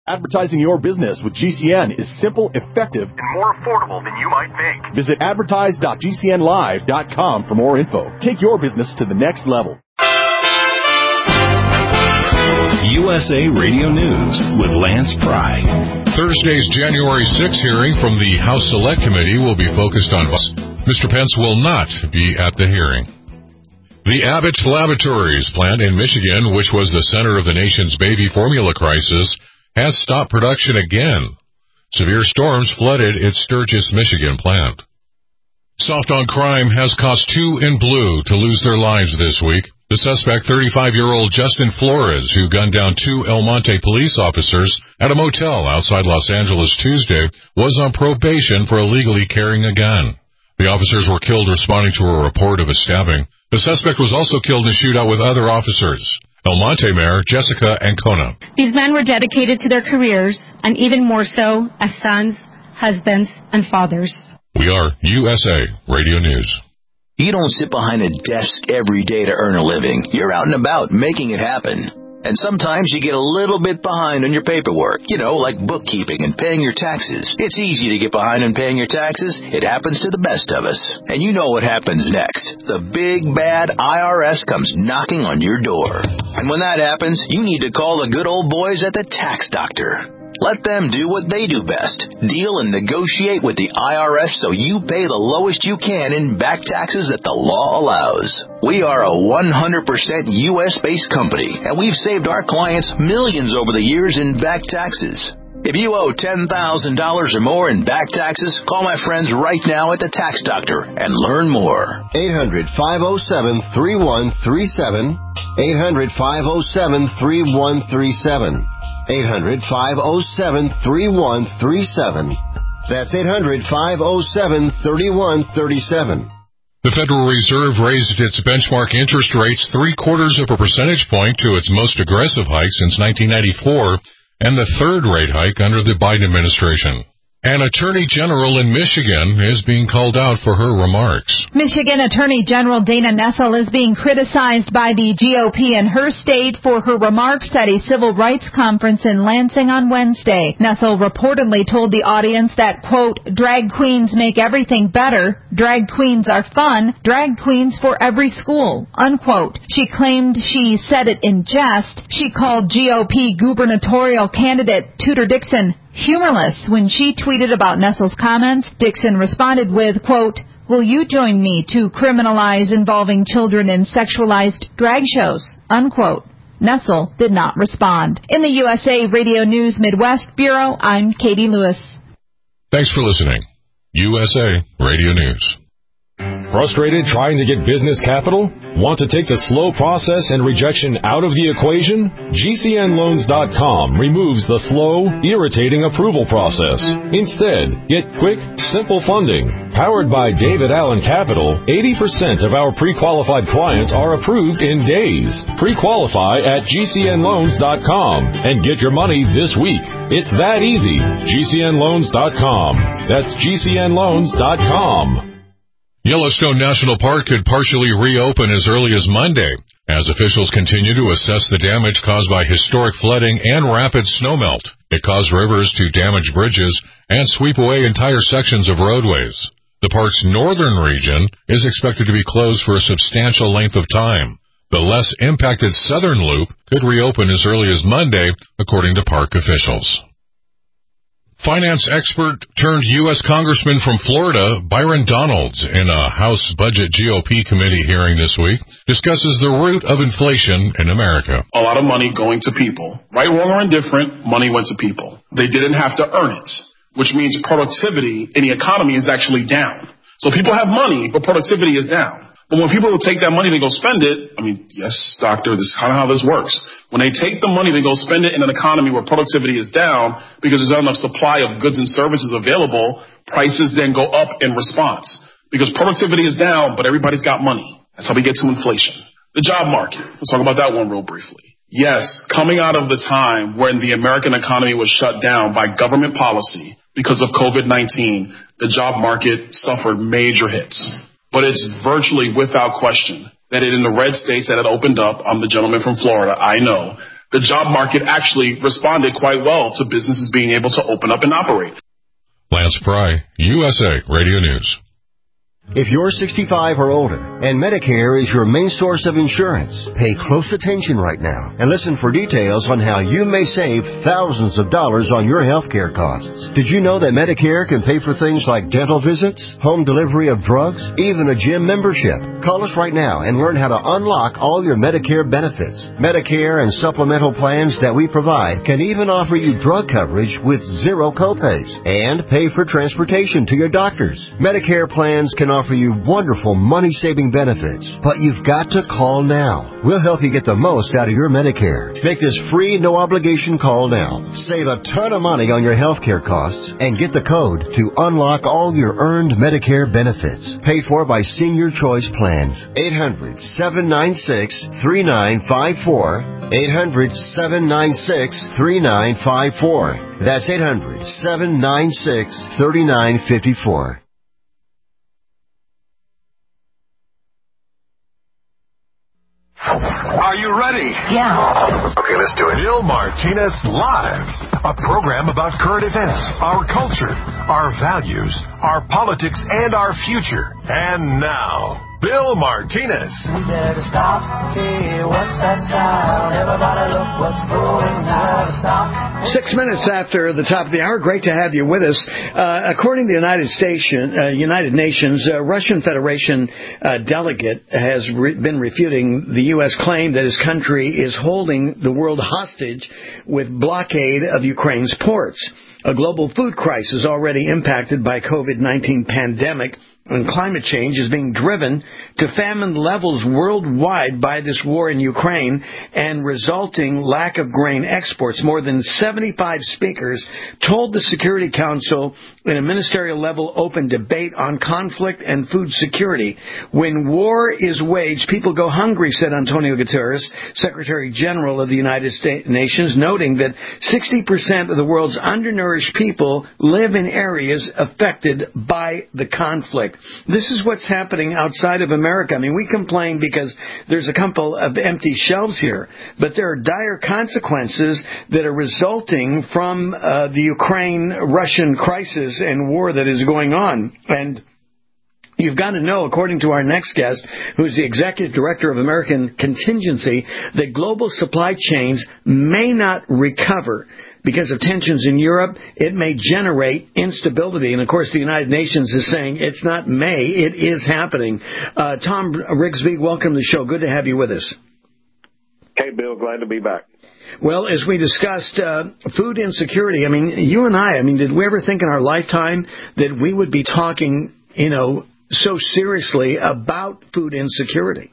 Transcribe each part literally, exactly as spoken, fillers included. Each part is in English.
Advertising your business with G C N is simple, effective, and more affordable than you might think. Visit advertise dot g c n live dot com for more info. Take your business to the next level. U S A Radio News with Lance Pry. Thursday's January sixth hearing from the House Select Committee will be focused on Mister Pence will not be at the hearing. The Abbott Laboratories plant in Michigan, which was the center of the nation's baby formula crisis, has stopped production again. Severe storms flooded its Sturgis, Michigan plant. Soft on crime has caused two in blue to lose their lives this week. The suspect, thirty-five-year-old Justin Flores, who gunned down two El Monte police officers at a motel outside Los Angeles Tuesday, was on probation for illegally carrying a gun. The officers were killed responding to a report of a stabbing. The suspect was also killed in a shootout with other officers. El Monte Mayor Jessica Ancona. These men were dedicated to their careers, and even more so as sons, husbands, and fathers. We are U S A Radio News. You don't sit behind a desk every day to earn a living. You're out and about making it happen. And sometimes you get a little bit behind on your paperwork, you know, like bookkeeping and paying your taxes. It's easy to get behind on paying your taxes. It happens to the best of us. And you know what happens next. The big, bad I R S comes knocking on your door. And when that happens, you need to call the good old boys at the Tax Doctor. Let them do what they do best. Deal and negotiate with the I R S so you pay the lowest you can in back taxes that the law allows. We are a one hundred percent U S-based company, and we've saved our clients millions over the years in back taxes. If you owe ten thousand dollars or more in back taxes, call my friends right now at the Tax Doctor and learn more. eight hundred, five oh seven, three one three seven. eight hundred, five oh seven, three one three seven. eight hundred, five oh seven, three one three seven. That's eight hundred, five oh seven, three one three seven. The Federal Reserve raised its benchmark interest rates three-quarters of a percentage point to its most aggressive hike since nineteen ninety-four, and the third rate hike under the Biden administration. An attorney general in Michigan is being called out for her remarks. Michigan Attorney General Dana Nessel is being criticized by the G O P in her state for her remarks at a civil rights conference in Lansing on Wednesday. Nessel reportedly told the audience that, quote, drag queens make everything better, drag queens are fun, drag queens for every school, unquote. She claimed she said it in jest. She called G O P gubernatorial candidate Tudor Dixon humorless when she tweeted about Nessel's comments. Dixon responded with, quote, will you join me to criminalize involving children in sexualized drag shows, unquote. Nessel did not respond. In the U S A Radio News Midwest Bureau, I'm Katie Lewis. Thanks for listening. U S A Radio News. Frustrated trying to get business capital? Want to take the slow process and rejection out of the equation? G C N loans dot com removes the slow, irritating approval process. Instead, get quick, simple funding. Powered by David Allen Capital, eighty percent of our pre-qualified clients are approved in days. Pre-qualify at G C N loans dot com and get your money this week. It's that easy. G C N loans dot com. That's G C N loans dot com. Yellowstone National Park could partially reopen as early as Monday, as officials continue to assess the damage caused by historic flooding and rapid snowmelt. It caused rivers to damage bridges and sweep away entire sections of roadways. The park's northern region is expected to be closed for a substantial length of time. The less impacted southern loop could reopen as early as Monday, according to park officials. Finance expert turned U S Congressman from Florida, Byron Donalds, in a House Budget G O P committee hearing this week, discusses the root of inflation in America. A lot of money going to people. Right, wrong, or indifferent, money went to people. They didn't have to earn it, which means productivity in the economy is actually down. So people have money, but productivity is down. But when people take that money, they go spend it. I mean, yes, doctor, this is kind of how this works. When they take the money, they go spend it in an economy where productivity is down because there's not enough supply of goods and services available. Prices then go up in response because productivity is down, but everybody's got money. That's how we get to inflation. The job market. Let's talk about that one real briefly. Yes, coming out of the time when the American economy was shut down by government policy because of COVID nineteen, the job market suffered major hits. But it's virtually without question that in the red states that had opened up, I'm the gentleman from Florida, I know, the job market actually responded quite well to businesses being able to open up and operate. Lance Pry, U S A Radio News. If you're sixty-five or older and Medicare is your main source of insurance, pay close attention right now and listen for details on how you may save thousands of dollars on your health care costs. Did you know that Medicare can pay for things like dental visits, home delivery of drugs, even a gym membership? Call us right now and learn how to unlock all your Medicare benefits. Medicare and supplemental plans that we provide can even offer you drug coverage with zero copays and pay for transportation to your doctors. Medicare plans can offer you wonderful money-saving benefits, but you've got to call now. We'll help you get the most out of your Medicare. Make this free, no-obligation call now. Save a ton of money on your health care costs and get the code to unlock all your earned Medicare benefits. Paid for by Senior Choice Plans. eight hundred, seven nine six, three nine five four. eight hundred, seven nine six, three nine five four. That's eight hundred, seven nine six, three nine five four. Are you ready? Yeah. Okay, let's do it. Bill Martinez Live, a program about current events, our culture, our values, our politics, and our future. And now, Bill Martinez. We better stop. Hey, what's that sound? Everybody look what's going on. Stop. Six minutes after the top of the hour. Great to have you with us. Uh, according to the United Station, uh, United Nations, uh, Russian Federation uh, delegate has re- been refuting the U S claim that his country is holding the world hostage with blockade of Ukraine's ports. A global food crisis already impacted by COVID nineteen pandemic and climate change is being driven to famine levels worldwide by this war in Ukraine and resulting lack of grain exports. More than seventy-five speakers told the Security Council in a ministerial level open debate on conflict and food security. When war is waged, people go hungry, said Antonio Guterres, Secretary General of the United States Nations, noting that sixty percent of the world's undernourished people live in areas affected by the conflict. This is what's happening outside of America. I mean, we complain because there's a couple of empty shelves here, but there are dire consequences that are resulting from uh, the Ukraine-Russian crisis and war that is going on. And you've got to know, according to our next guest, who's the Executive Director of American Contingency, that global supply chains may not recover. Because of tensions in Europe, it may generate instability. And, of course, the United Nations is saying it's not may, it is happening. Uh, Tom Rigsby, welcome to the show. Good to have you with us. Hey, Bill, glad to be back. Well, as we discussed, uh, food insecurity, I mean, you and I, I mean, did we ever think in our lifetime that we would be talking, you know, so seriously about food insecurity?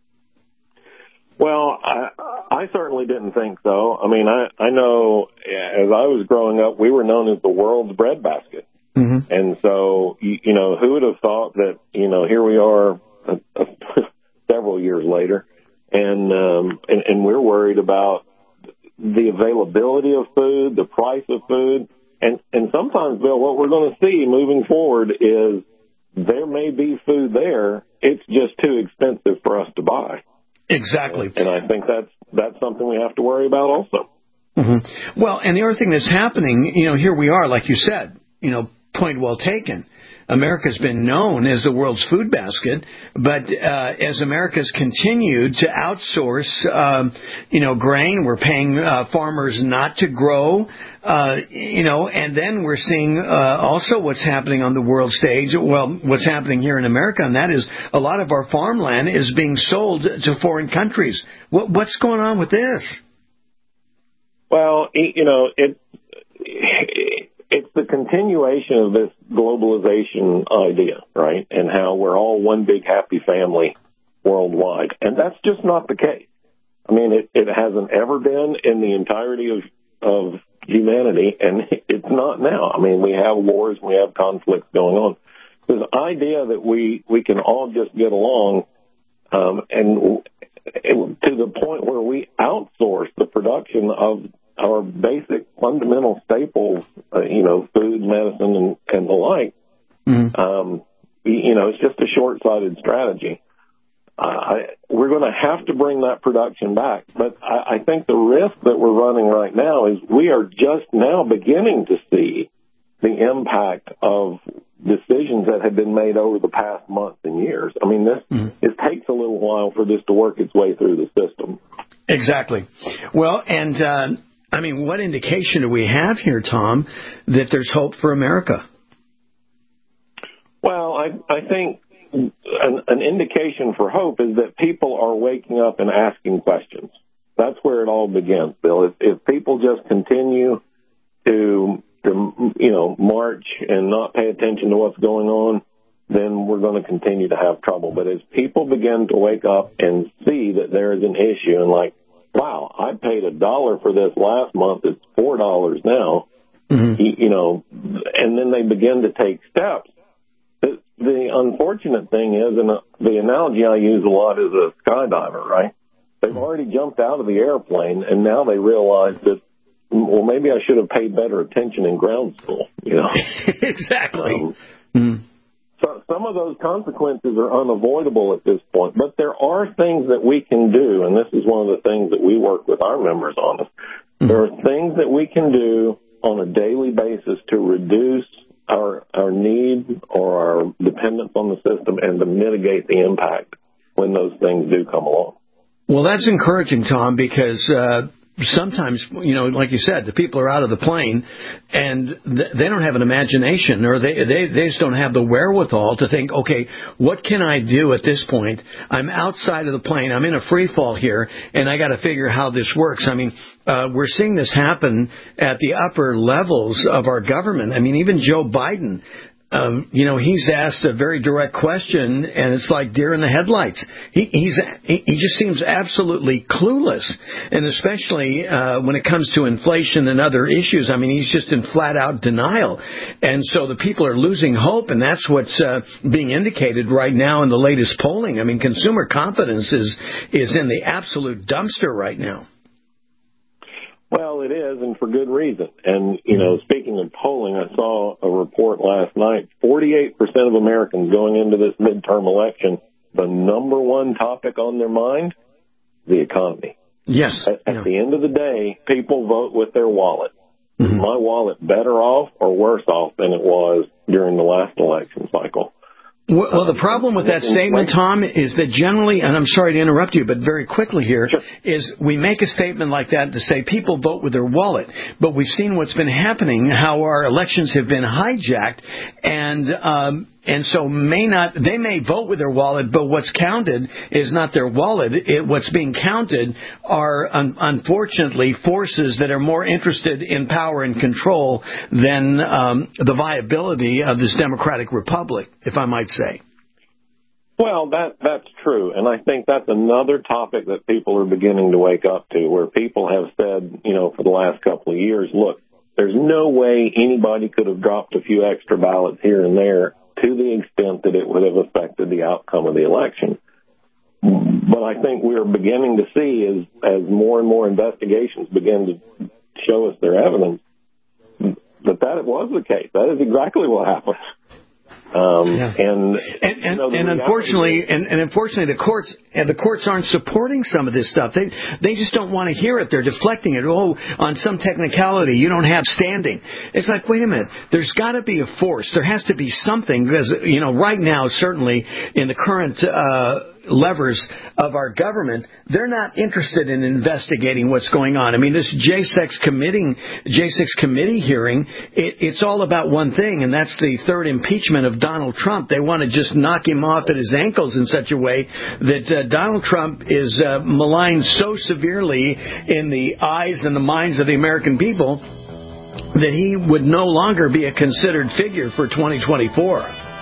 Well, I, I certainly didn't think so. I mean, I, I know as I was growing up, we were known as the world's breadbasket. Mm-hmm. And so, you, you know, who would have thought that, you know, here we are uh, uh, several years later, and, um, and, and we're worried about the availability of food, the price of food. And, and sometimes, Bill, what we're going to see moving forward is there may be food there. It's just too expensive for us to buy. Exactly. And I think that's that's something we have to worry about also. Mm-hmm. Well, and the other thing that's happening, you know, here we are, like you said, you know, point well taken. America's been known as the world's food basket, but uh, as America's continued to outsource, um, you know, grain, we're paying uh, farmers not to grow, uh, you know, and then we're seeing uh, also what's happening on the world stage, well, what's happening here in America, and that is a lot of our farmland is being sold to foreign countries. What, what's going on with this? Well, you know, it... it It's the continuation of this globalization idea, right? And how we're all one big happy family worldwide. And that's just not the case. I mean, it, it hasn't ever been in the entirety of, of humanity, and it's not now. I mean, we have wars, we have conflicts going on. This idea that we, we can all just get along, um, and it, to the point where we outsource the production of our basic fundamental staples, uh, you know, food, medicine, and, and the like, mm-hmm. um, you know, it's just a short-sighted strategy. I, we're going to have to bring that production back. But I, I think the risk that we're running right now is we are just now beginning to see the impact of decisions that have been made over the past months and years. I mean, this mm-hmm. it takes a little while for this to work its way through the system. Exactly. Well, and uh, I mean, what indication do we have here, Tom, that there's hope for America? Well, I, I think an, an indication for hope is that people are waking up and asking questions. That's where it all begins, Bill. If, if people just continue to, to, you know, march and not pay attention to what's going on, then we're going to continue to have trouble. But as people begin to wake up and see that there is an issue and like, wow, I paid a dollar for this last month, it's four dollars now, mm-hmm. you, you know, and then they begin to take steps. The, the unfortunate thing is, and the analogy I use a lot is a skydiver, right? They've already jumped out of the airplane, and now they realize that, well, maybe I should have paid better attention in ground school, you know? Exactly. Um, mm-hmm. So some of those consequences are unavoidable at this point, but there are things that we can do, and this is one of the things that we work with our members on. Mm-hmm. There are things that we can do on a daily basis to reduce our our need or our dependence on the system and to mitigate the impact when those things do come along. Well, that's encouraging, Tom, because uh, sometimes, you know, like you said, the people are out of the plane and th- they don't have an imagination, or they, they they just don't have the wherewithal to think, okay, what can I do at this point? I'm outside of the plane. I'm in a free fall here, and I got to figure how this works. I mean, uh, we're seeing this happen at the upper levels of our government. I mean, even Joe Biden, Um, you know, he's asked a very direct question, and it's like deer in the headlights. He, he's he just seems absolutely clueless, and especially uh, when it comes to inflation and other issues. I mean, he's just in flat-out denial, and so the people are losing hope, and that's what's uh, being indicated right now in the latest polling. I mean, consumer confidence is is in the absolute dumpster right now. Well, it is, and for good reason. And, you know, speaking of polling, I saw a report last night, forty-eight percent of Americans going into this midterm election, the number one topic on their mind, the economy. Yes. At, at yeah. the end of the day, people vote with their wallet. Mm-hmm. Is my wallet better off or worse off than it was during the last election cycle? Well, well, the problem with that statement, Tom, is that generally, and I'm sorry to interrupt you, but very quickly here, sure. is we make a statement like that to say people vote with their wallet. But we've seen what's been happening, how our elections have been hijacked, and um, and so may not they may vote with their wallet, but what's counted is not their wallet. It, what's being counted are, un- unfortunately, forces that are more interested in power and control than um, the viability of this democratic republic, if I might say. Well, that that's true, and I think that's another topic that people are beginning to wake up to, where people have said, you know, for the last couple of years, look, there's no way anybody could have dropped a few extra ballots here and there to the extent that it would have affected the outcome of the election. But I think we're beginning to see, as as more and more investigations begin to show us their evidence, that that was the case. That is exactly what happened. Um, yeah. and, and, and, you know, and unfortunately, and, and unfortunately, the courts and the courts aren't supporting some of this stuff. They they just don't want to hear it. They're deflecting it. Oh, on some technicality, you don't have standing. It's like, wait a minute. There's got to be a force. There has to be something, because, you know, right now, certainly in the current uh, levers of our government, they're not interested in investigating what's going on. I mean, this J six committee, J six committee hearing, it, it's all about one thing, and that's the third impeachment of Donald Trump. They want to just knock him off at his ankles in such a way that uh, Donald Trump is uh, maligned so severely in the eyes and the minds of the American people that he would no longer be a considered figure for twenty twenty-four.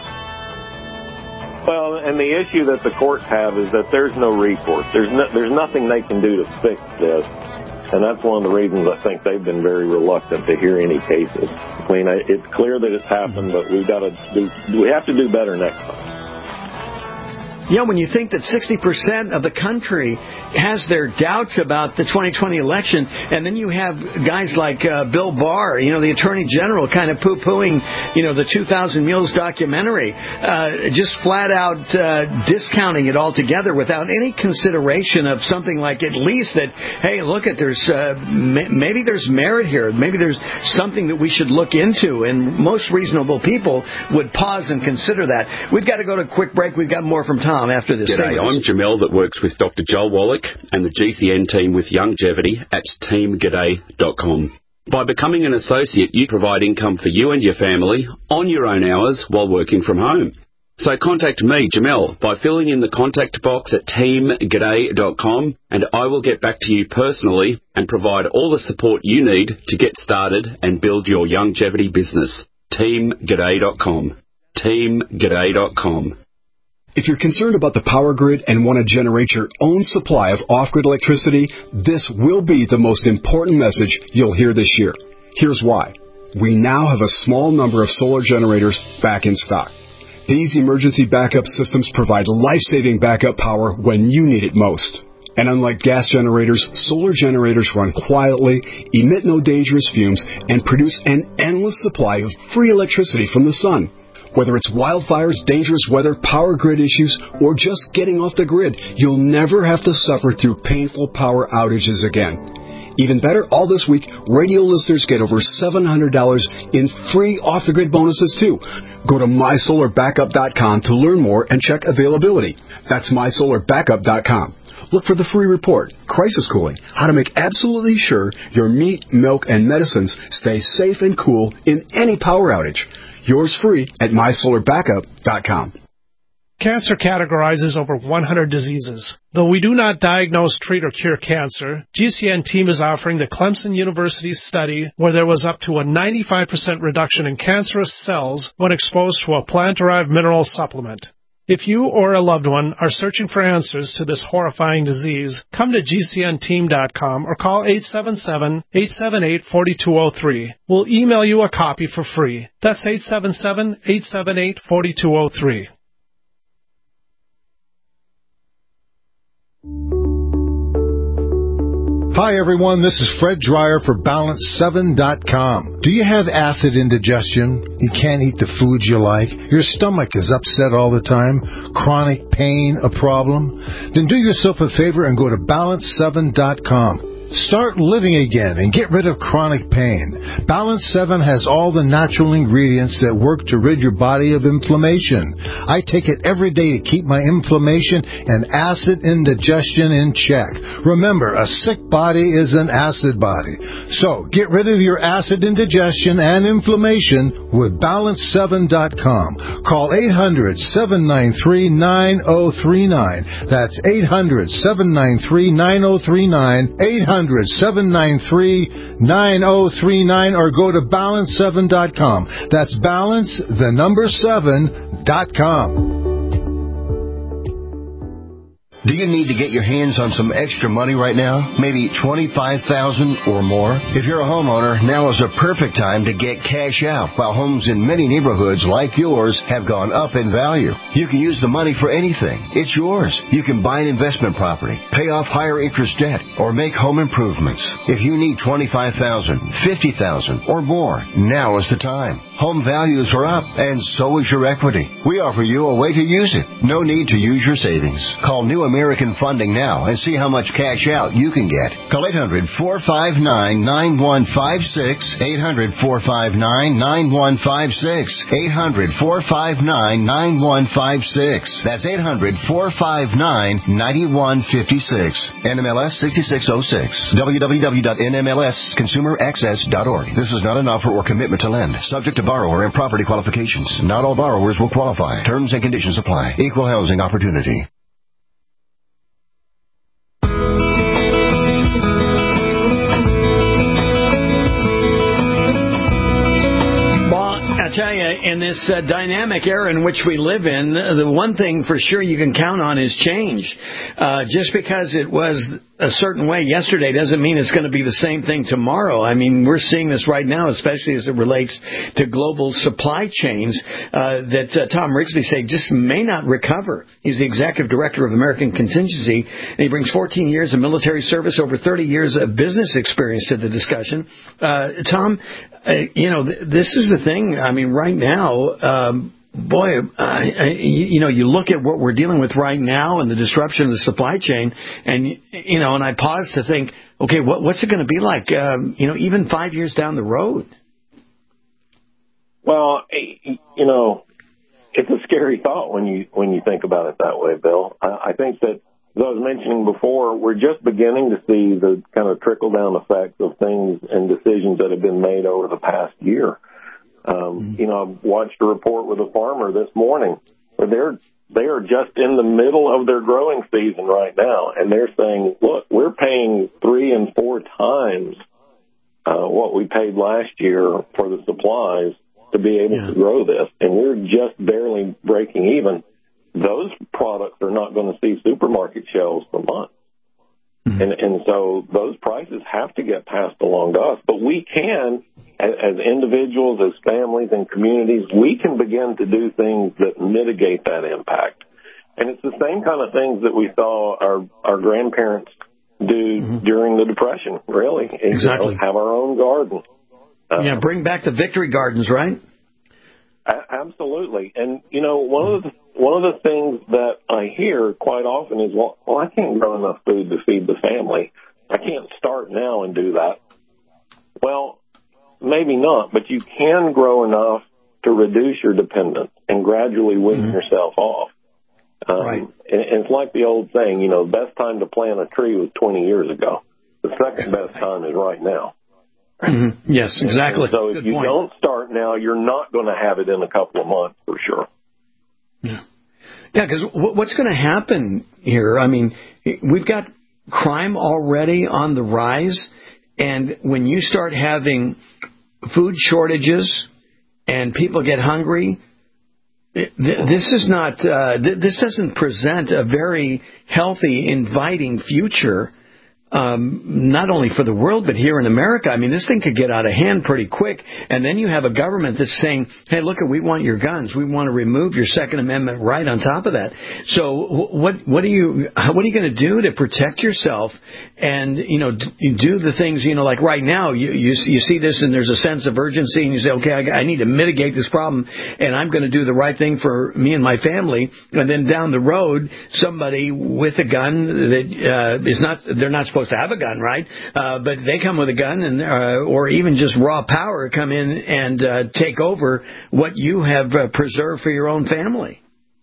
Well, and the issue that the courts have is that there's no recourse. There's no, there's nothing they can do to fix this, and that's one of the reasons I think they've been very reluctant to hear any cases. I mean, it's clear that it's happened, but we've got to do we have to do better next time. You know, when you think that sixty percent of the country has their doubts about the twenty twenty election, and then you have guys like uh, Bill Barr, you know, the Attorney General, kind of poo-pooing, you know, the two thousand Mules documentary, uh, just flat out uh, discounting it altogether without any consideration of something like at least that, hey, look at there's uh, m- maybe there's merit here, maybe there's something that we should look into, and most reasonable people would pause and consider that. We've got to go to a quick break. We've got more from Tom after this. G'day, I'm Jamel that works with Doctor Joel Wallach and the G C N team with Longevity at team g'day dot com. By becoming an associate, you provide income for you and your family on your own hours while working from home. So contact me, Jamel, by filling in the contact box at team g'day dot com, and I will get back to you personally and provide all the support you need to get started and build your longevity business. team g'day dot com. team g'day dot com. If you're concerned about the power grid and want to generate your own supply of off-grid electricity, this will be the most important message you'll hear this year. Here's why. We now have a small number of solar generators back in stock. These emergency backup systems provide life-saving backup power when you need it most. And unlike gas generators, solar generators run quietly, emit no dangerous fumes, and produce an endless supply of free electricity from the sun. Whether it's wildfires, dangerous weather, power grid issues, or just getting off the grid, you'll never have to suffer through painful power outages again. Even better, all this week, radio listeners get over seven hundred dollars in free off-the-grid bonuses, too. Go to my solar backup dot com to learn more and check availability. That's my solar backup dot com. Look for the free report, Crisis Cooling, how to make absolutely sure your meat, milk, and medicines stay safe and cool in any power outage. Yours free at my solar backup dot com. Cancer categorizes over one hundred diseases. Though we do not diagnose, treat, or cure cancer, G C N team is offering the Clemson University study where there was up to a ninety-five percent reduction in cancerous cells when exposed to a plant-derived mineral supplement. If you or a loved one are searching for answers to this horrifying disease, come to G C N team dot com or call eight seven seven, eight seven eight, four two zero three. We'll email you a copy for free. That's eight seven seven, eight seven eight, four two zero three. Hi everyone, this is Fred Dreyer for balance seven dot com. Do you have acid indigestion? You can't eat the foods you like? Your stomach is upset all the time? Chronic pain a problem? Then do yourself a favor and go to balance seven dot com. Start living again and get rid of chronic pain. Balance seven has all the natural ingredients that work to rid your body of inflammation. I take it every day to keep my inflammation and acid indigestion in check. Remember, a sick body is an acid body. So, get rid of your acid indigestion and inflammation with balance seven dot com. Call eight hundred, seven nine three, nine zero three nine. That's eight hundred, seven nine three, nine zero three nine. eight hundred, seven nine three, nine zero three nine or go to balance seven dot com. That's balance, the number seven, dot com. Do you need to get your hands on some extra money right now? Maybe twenty-five thousand dollars or more? If you're a homeowner, now is a perfect time to get cash out while homes in many neighborhoods like yours have gone up in value. You can use the money for anything. It's yours. You can buy an investment property, pay off higher interest debt, or make home improvements. If you need twenty-five thousand dollars, fifty thousand dollars, or more, now is the time. Home values are up, and so is your equity. We offer you a way to use it. No need to use your savings. Call New American Funding now and see how much cash out you can get. Call eight hundred, four five nine, nine one five six, eight hundred, four five nine, nine one five six, eight hundred, four five nine, nine one five six. That's eight hundred, four five nine, nine one five six. N M L S sixty-six oh six. w w w dot n m l s consumer access dot org. This is not an offer or commitment to lend. Subject to borrower and property qualifications. Not all borrowers will qualify. Terms and conditions apply. Equal housing opportunity. tell you, in this uh, dynamic era in which we live in, the one thing for sure you can count on is change. Uh, just because it was a certain way yesterday doesn't mean it's going to be the same thing tomorrow. I mean, we're seeing this right now, especially as it relates to global supply chains, uh, that uh, Tom Rigsby said just may not recover. He's the executive director of American Contingency, and he brings fourteen years of military service, over thirty years of business experience to the discussion. Uh, Tom, uh, you know, th- this is the thing. I mean, right now, um, boy, uh, you know, you look at what we're dealing with right now and the disruption of the supply chain, and, you know, and I pause to think, okay, what, what's it going to be like, um, you know, even five years down the road? Well, you know, it's a scary thought when you when you think about it that way, Bill. I, I think that, as I was mentioning before, we're just beginning to see the kind of trickle-down effects of things and decisions that have been made over the past year. Um, you know, I watched a report with a farmer this morning where they're, they are just in the middle of their growing season right now, and they're saying, look, we're paying three and four times uh, what we paid last year for the supplies to be able yeah. to grow this, and we're just barely breaking even. Those products are not going to see supermarket shelves for months. Mm-hmm. And, and so those prices have to get passed along to us. But we can, as, as individuals, as families and communities, we can begin to do things that mitigate that impact. And it's the same kind of things that we saw our, our grandparents do mm-hmm. during the Depression, really. Exactly. You know, have our own garden. Uh, yeah, bring back the victory gardens, right? Absolutely. And, you know, one of the one of the things that I hear quite often is, well, well, I can't grow enough food to feed the family. I can't start now and do that. Well, maybe not, but you can grow enough to reduce your dependence and gradually wean mm-hmm. yourself off. Um, right. And, and it's like the old saying, you know, best time to plant a tree was twenty years ago. The second best time is right now. Mm-hmm. Yes, exactly. And so if Good you point. don't start now, you're not going to have it in a couple of months for sure. Yeah, yeah. Because what's going to happen here? I mean, we've got crime already on the rise, and when you start having food shortages and people get hungry, this is not. Uh, this doesn't present a very healthy, inviting future. Um, not only for the world, but here in America. I mean, this thing could get out of hand pretty quick. And then you have a government that's saying, hey, look, we want your guns. We want to remove your Second Amendment right on top of that. So what, what are you, what are you going to do to protect yourself and, you know, do the things, you know, like right now, you, you, you see this and there's a sense of urgency and you say, okay, I, I need to mitigate this problem and I'm going to do the right thing for me and my family. And then down the road, somebody with a gun that uh, is not, they're not supposed to have a gun, right? Uh, but they come with a gun, and uh, or even just raw power come in and uh, take over what you have uh, preserved for your own family.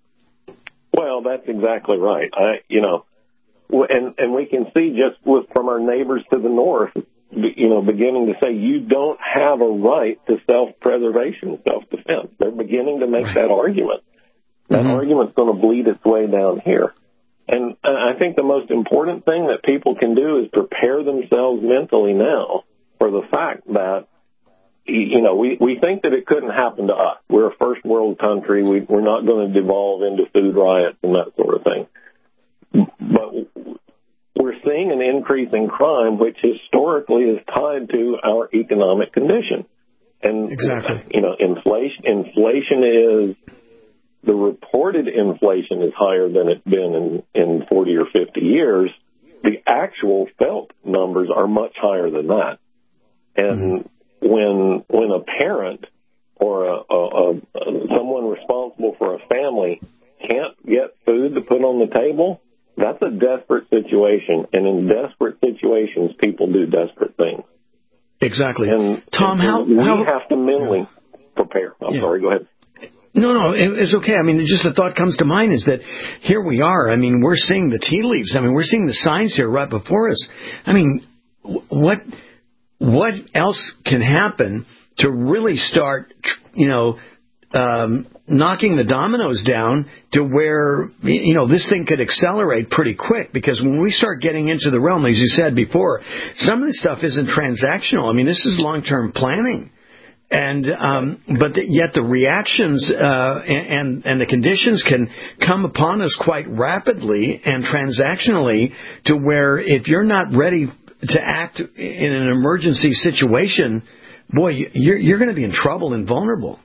Well, that's exactly right. I, you know, and and we can see just with from our neighbors to the north, you know, beginning to say you don't have a right to self-preservation, self-defense. They're beginning to make right. that argument. That mm-hmm. argument's going to bleed its way down here. And I think the most important thing that people can do is prepare themselves mentally now for the fact that, you know, we, we think that it couldn't happen to us. We're a first world country. We, we're not going to devolve into food riots and that sort of thing. But we're seeing an increase in crime, which historically is tied to our economic condition. And, exactly. you know, inflation, inflation is... The reported inflation is higher than it's been in, in forty or fifty years. The actual felt numbers are much higher than that. And mm-hmm. when when a parent or a, a, a, someone responsible for a family can't get food to put on the table, that's a desperate situation. And in desperate situations, people do desperate things. Exactly. And, Tom, and how... We how, have to mentally prepare. I'm yeah. sorry, go ahead. No, no, it's okay. I mean, just the thought comes to mind is that here we are. I mean, we're seeing the tea leaves. I mean, we're seeing the signs here right before us. I mean, what what else can happen to really start, you know, um, knocking the dominoes down to where, you know, this thing could accelerate pretty quick? Because when we start getting into the realm, as you said before, some of this stuff isn't transactional. I mean, this is long-term planning. And um, but the, yet the reactions uh, and and the conditions can come upon us quite rapidly and transactionally, to where if you're not ready to act in an emergency situation, boy, you're you're going to be in trouble and vulnerable.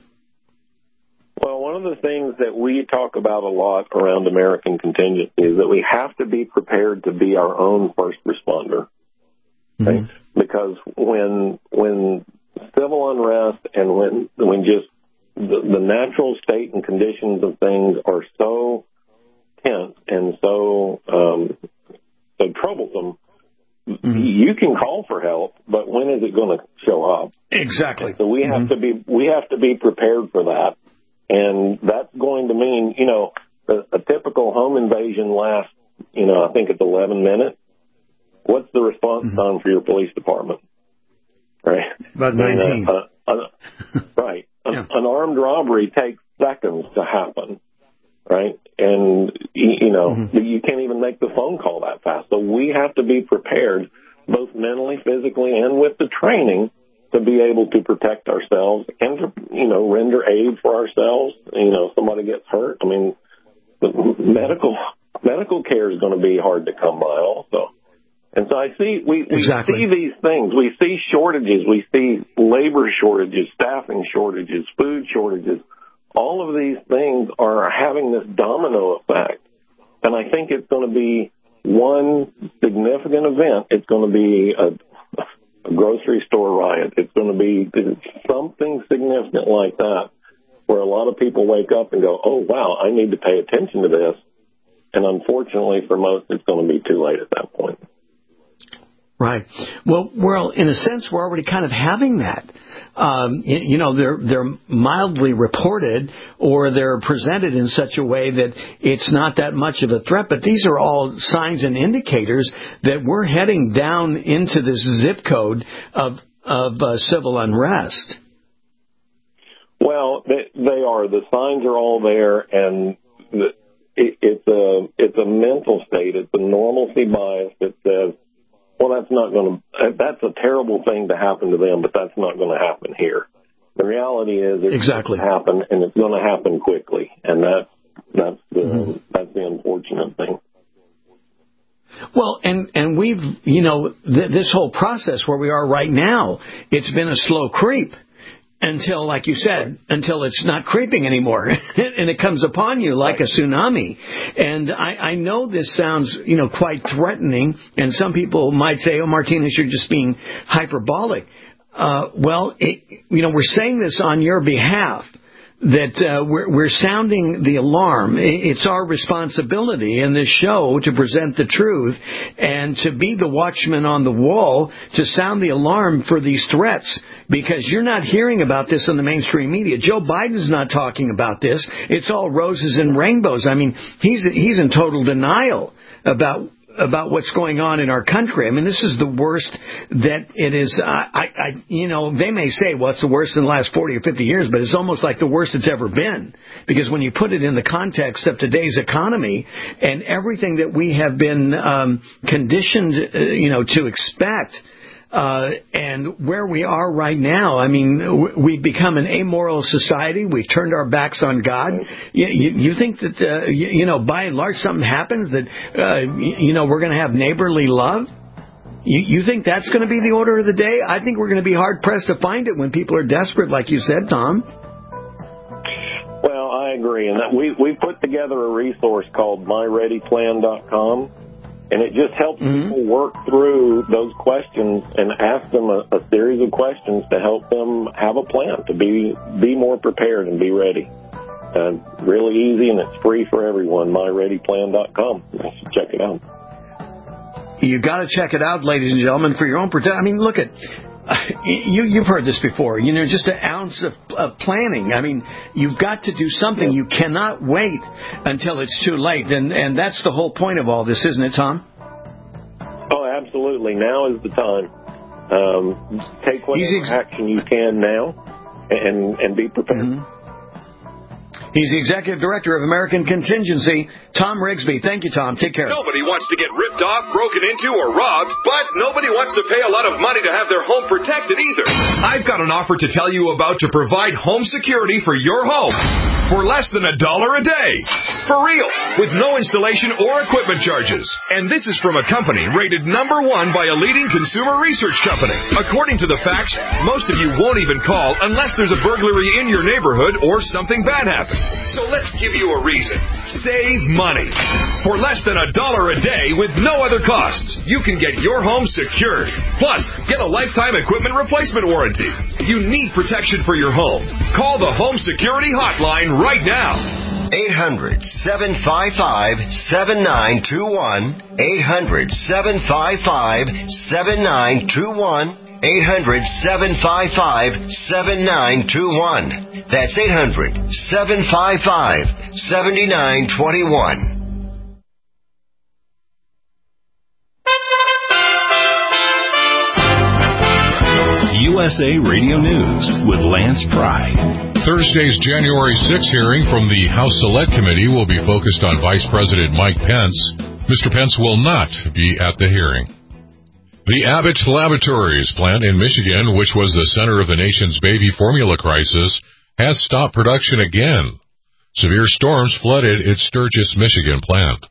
Well, one of the things that we talk about a lot around American contingency is that we have to be prepared to be our own first responder. Right? Mm-hmm. Because when when civil unrest and when when just the, the natural state and conditions of things are so tense and so um, so troublesome, mm-hmm. you can call for help, but when is it going to show up? Exactly. So we have mm-hmm. to be we have to be prepared for that, and that's going to mean, you know, a, a typical home invasion lasts, you know, I think it's eleven minutes. What's the response mm-hmm. time for your police department? Right. About nineteen. Uh, uh, uh, right. yeah. An armed robbery takes seconds to happen, right? And, you know, mm-hmm. you can't even make the phone call that fast. So we have to be prepared, both mentally, physically, and with the training, to be able to protect ourselves and to, you know, render aid for ourselves. You know, somebody gets hurt. I mean, the medical medical care is going to be hard to come by also. And so I see, we, we exactly. see these things. We see shortages. We see labor shortages, staffing shortages, food shortages. All of these things are having this domino effect. And I think it's going to be one significant event. It's going to be a, a grocery store riot. It's going to be something significant like that, where a lot of people wake up and go, oh, wow, I need to pay attention to this. And unfortunately for most, it's going to be too late at that point. Right. Well, well, in a sense, we're already kind of having that. Um, you, you know, they're they're mildly reported, or they're presented in such a way that it's not that much of a threat. But these are all signs and indicators that we're heading down into this zip code of of uh, civil unrest. Well, they, they are. The signs are all there, and the, it, it's a it's a mental state. It's a normalcy bias that says, well, that's not going to, that's a terrible thing to happen to them, but that's not going to happen here. The reality is it's exactly. going to happen, and it's going to happen quickly. And that's, that's the, mm-hmm. that's the unfortunate thing. Well, and, and we've, you know, th- this whole process where we are right now, it's been a slow creep. Until, like you said, until it's not creeping anymore, and it comes upon you like a tsunami. And I, I know this sounds, you know, quite threatening, and some people might say, oh, Martinez, you're just being hyperbolic. Uh, well, it, you know, we're saying this on your behalf, that uh, we're, we're sounding the alarm. It's our responsibility in this show to present the truth and to be the watchman on the wall, to sound the alarm for these threats, because you're not hearing about this in the mainstream media. Joe Biden's not talking about this. It's all roses and rainbows. I mean, he's he's in total denial about about what's going on in our country. I mean, this is the worst that it is. I, I, you know, they may say, well, it's the worst in the last forty or fifty years, but it's almost like the worst it's ever been. Because when you put it in the context of today's economy and everything that we have been um, conditioned, uh, you know, to expect, Uh, and where we are right now, I mean, we've become an amoral society. We've turned our backs on God. You, you, you think that, uh, you, you know, by and large something happens that, uh, you know, we're going to have neighborly love? You, you think that's going to be the order of the day? I think we're going to be hard-pressed to find it when people are desperate, like you said, Tom. Well, I agree. And that we, we put together a resource called my ready plan dot com. And it just helps mm-hmm. people work through those questions and ask them a, a series of questions to help them have a plan, to be be more prepared and be ready. Uh, really easy, and it's free for everyone, my ready plan dot com. Check it out. You got to check it out, ladies and gentlemen, for your own protection. I mean, look at... You, you've heard this before, you know, just an ounce of, of planning. I mean, you've got to do something. You cannot wait until it's too late. And, and that's the whole point of all this, isn't it, Tom? Oh, absolutely. Now is the time. Um, take whatever ex- action you can now and, and be prepared. Mm-hmm. He's the Executive Director of American Contingency, Tom Rigsby. Thank you, Tom. Take care. Nobody wants to get ripped off, broken into, or robbed, but nobody wants to pay a lot of money to have their home protected either. I've got an offer to tell you about to provide home security for your home for less than a dollar a day. For real, with no installation or equipment charges. And this is from a company rated number one by a leading consumer research company. According to the facts, most of you won't even call unless there's a burglary in your neighborhood or something bad happens. So let's give you a reason. Save money. For less than a dollar a day with no other costs, you can get your home secured. Plus, get a lifetime equipment replacement warranty. You need protection for your home. Call the Home Security Hotline right now. eight hundred, seven five five, seven nine two one. eight hundred, seven five five, seven nine two one. eight hundred, seven five five, seven nine two one. That's eight hundred, seven five five, seven nine two one. U S A Radio News with Lance Pry. Thursday's January sixth hearing from the House Select Committee will be focused on Vice President Mike Pence. Mister Pence will not be at the hearing. The Abbott Laboratories plant in Michigan, which was the center of the nation's baby formula crisis, has stopped production again. Severe storms flooded its Sturgis, Michigan plant.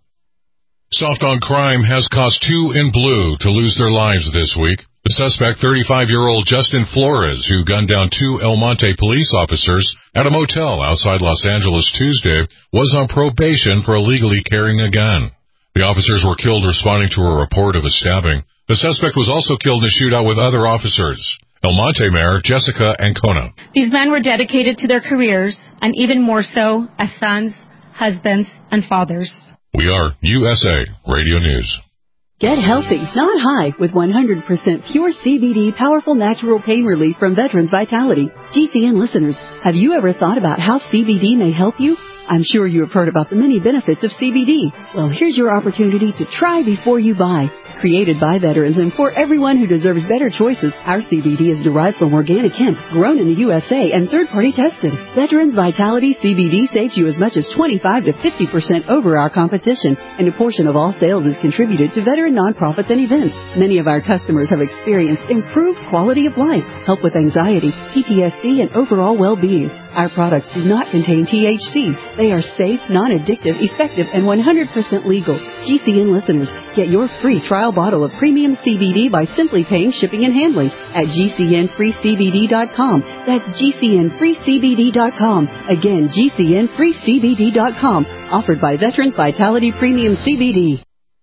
Soft on crime has caused two in blue to lose their lives this week. The suspect, thirty-five-year-old Justin Flores, who gunned down two El Monte police officers at a motel outside Los Angeles Tuesday, was on probation for illegally carrying a gun. The officers were killed responding to a report of a stabbing. The suspect was also killed in a shootout with other officers. El Monte Mayor Jessica Ancona. These men were dedicated to their careers, and even more so as sons, husbands, and fathers. We are U S A Radio News. Get healthy, not high, with one hundred percent pure C B D powerful natural pain relief from Veterans Vitality. G C N listeners, have you ever thought about how C B D may help you? I'm sure you have heard about the many benefits of C B D. Well, here's your opportunity to try before you buy. Created by veterans and for everyone who deserves better choices, our C B D is derived from organic hemp, grown in the U S A and third-party tested. Veterans Vitality C B D saves you as much as twenty-five to fifty percent over our competition, and a portion of all sales is contributed to veteran nonprofits and events. Many of our customers have experienced improved quality of life, help with anxiety, P T S D, and overall well-being. Our products do not contain T H C. They are safe, non-addictive, effective, and one hundred percent legal. G C N listeners, get your free trial bottle of premium C B D by simply paying shipping and handling at G C N free C B D dot com. That's G C N free C B D dot com. Again, G C N free C B D dot com. Offered by Veterans Vitality Premium C B D.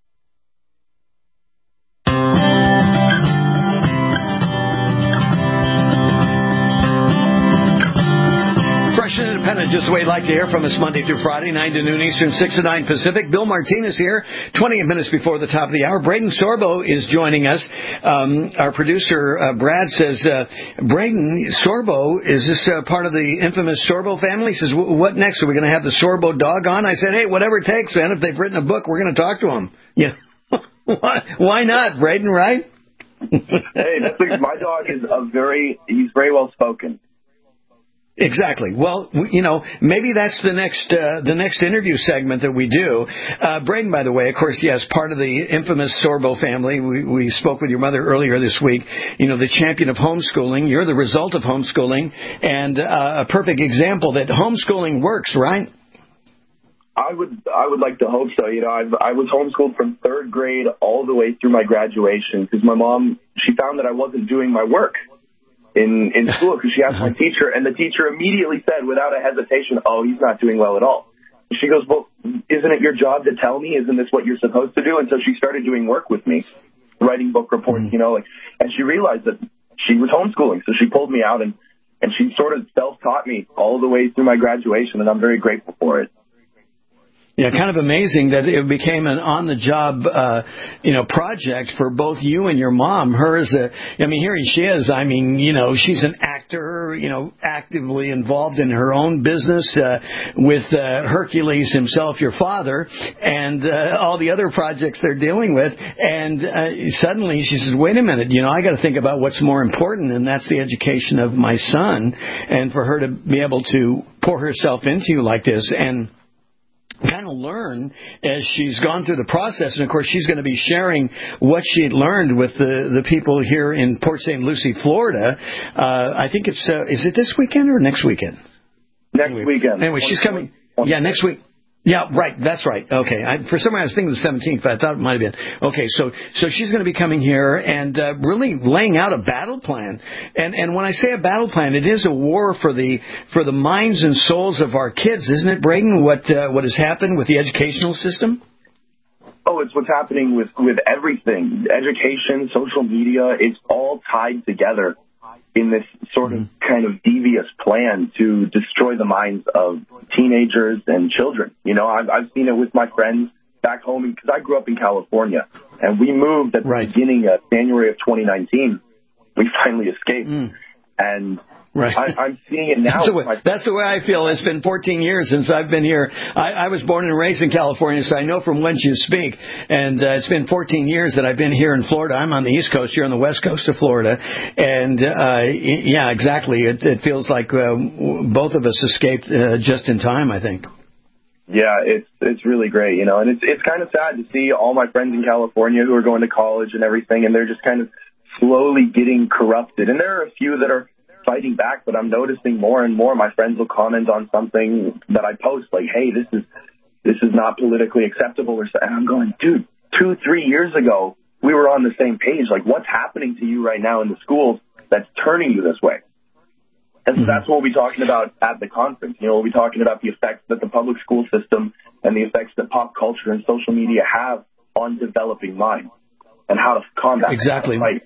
Just the way you'd like to hear from us Monday through Friday, nine to noon Eastern, six to nine Pacific. Bill Martinez here, twenty minutes before the top of the hour. Braden Sorbo is joining us. Um, our producer, uh, Brad, says, uh, Braden, Sorbo, is this uh, part of the infamous Sorbo family? He says, what next? Are we going to have the Sorbo dog on? I said, hey, whatever it takes, man. If they've written a book, we're going to talk to them. Yeah. why, why not, Braden, right? Hey, that's like, my dog is a very, he's very well spoken. Exactly. Well, you know, maybe that's the next uh, the next interview segment that we do. Uh, Braden, by the way, of course, yes, part of the infamous Sorbo family. We, we spoke with your mother earlier this week. You know, the champion of homeschooling. You're the result of homeschooling, and uh, a perfect example that homeschooling works, right? I would I would like to hope so. You know, I've, I was homeschooled from third grade all the way through my graduation because my mom, she found that I wasn't doing my work in in school because she asked my teacher, and the teacher immediately said without a hesitation, oh, he's not doing well at all. And she goes, well, isn't it your job to tell me? Isn't this what you're supposed to do? And so she started doing work with me, writing book reports, mm-hmm. you know, like, and she realized that she was homeschooling. So she pulled me out, and, and she sort of self-taught me all the way through my graduation, and I'm very grateful for it. Yeah, kind of amazing that it became an on-the-job, uh, you know, project for both you and your mom. Her as a, I mean, here she is. I mean, you know, she's an actor, you know, actively involved in her own business uh, with uh, Hercules himself, your father, and uh, all the other projects they're dealing with. And uh, suddenly she says, wait a minute, you know, I got to think about what's more important, and that's the education of my son. And for her to be able to pour herself into you like this and kind of learn as she's gone through the process. And, of course, she's going to be sharing what she learned with the, the people here in Port Saint Lucie, Florida. Uh, I think it's, uh, is it this weekend or next weekend? Next anyway, weekend. Anyway, she's coming. Yeah, next week. Yeah, right. That's right. Okay. I, for some reason, I was thinking the seventeenth, but I thought it might have been. Okay, so so she's going to be coming here and uh, really laying out a battle plan. And and when I say a battle plan, it is a war for the for the minds and souls of our kids, isn't it, Braden? What uh, what has happened with the educational system? Oh, it's what's happening with with everything. Education, social media, it's all tied together in this sort of kind of devious plan to destroy the minds of teenagers and children. You know, I've, I've seen it with my friends back home because I grew up in California, and we moved at the right. beginning of January of twenty nineteen. We finally escaped. Mm. And right. I, I'm seeing it now. That's the, way, that's the way I feel. It's been fourteen years since I've been here. I, I was born and raised in California, so I know from whence you speak. And uh, it's been fourteen years that I've been here in Florida. I'm on the East Coast, you're on the West Coast of Florida. And, uh, yeah, exactly. It, it feels like uh, both of us escaped uh, just in time, I think. Yeah, it's it's really great, you know. And it's it's kind of sad to see all my friends in California who are going to college and everything, and they're just kind of slowly getting corrupted. And there are a few that are fighting back, but I'm noticing more and more my friends will comment on something that I post, like, hey, this is this is not politically acceptable, or and I'm going, dude, two, three years ago, we were on the same page. Like, what's happening to you right now in the schools that's turning you this way? And so that's what we'll be talking about at the conference. You know, we'll be talking about the effects that the public school system and the effects that pop culture and social media have on developing minds and how to combat exactly. that.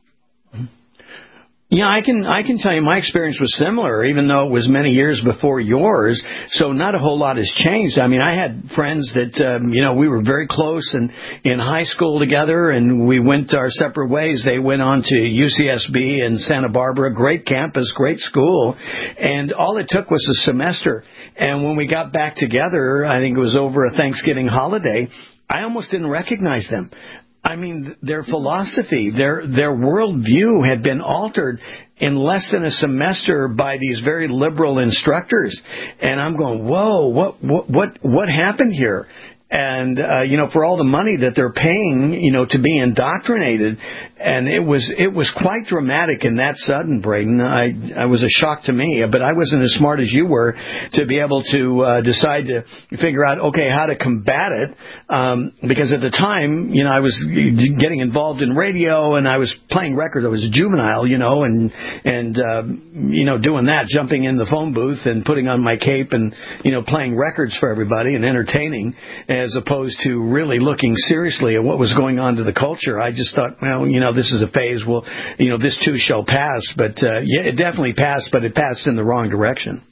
Yeah, I can I can tell you my experience was similar, even though it was many years before yours. So not a whole lot has changed. I mean, I had friends that, um, you know, we were very close and in high school together, and we went our separate ways. They went on to U C S B in Santa Barbara, great campus, great school, and all it took was a semester. And when we got back together, I think it was over a Thanksgiving holiday, I almost didn't recognize them. I mean, their philosophy, their their worldview had been altered in less than a semester by these very liberal instructors. And I'm going, whoa, what what what, what happened here? And, uh, you know, for all the money that they're paying, you know, to be indoctrinated. And it was it was quite dramatic and that sudden, Braden. I, I was a shock to me, but I wasn't as smart as you were to be able to uh, decide to figure out, okay, how to combat it. Um, because at the time, you know, I was getting involved in radio and I was playing records. I was a juvenile, you know, and, and uh, you know, doing that, jumping in the phone booth and putting on my cape and, you know, playing records for everybody and entertaining, as opposed to really looking seriously at what was going on to the culture. I just thought, well, you know, this is a phase. Well, you know, this too shall pass. But, uh, yeah, it definitely passed, but it passed in the wrong direction.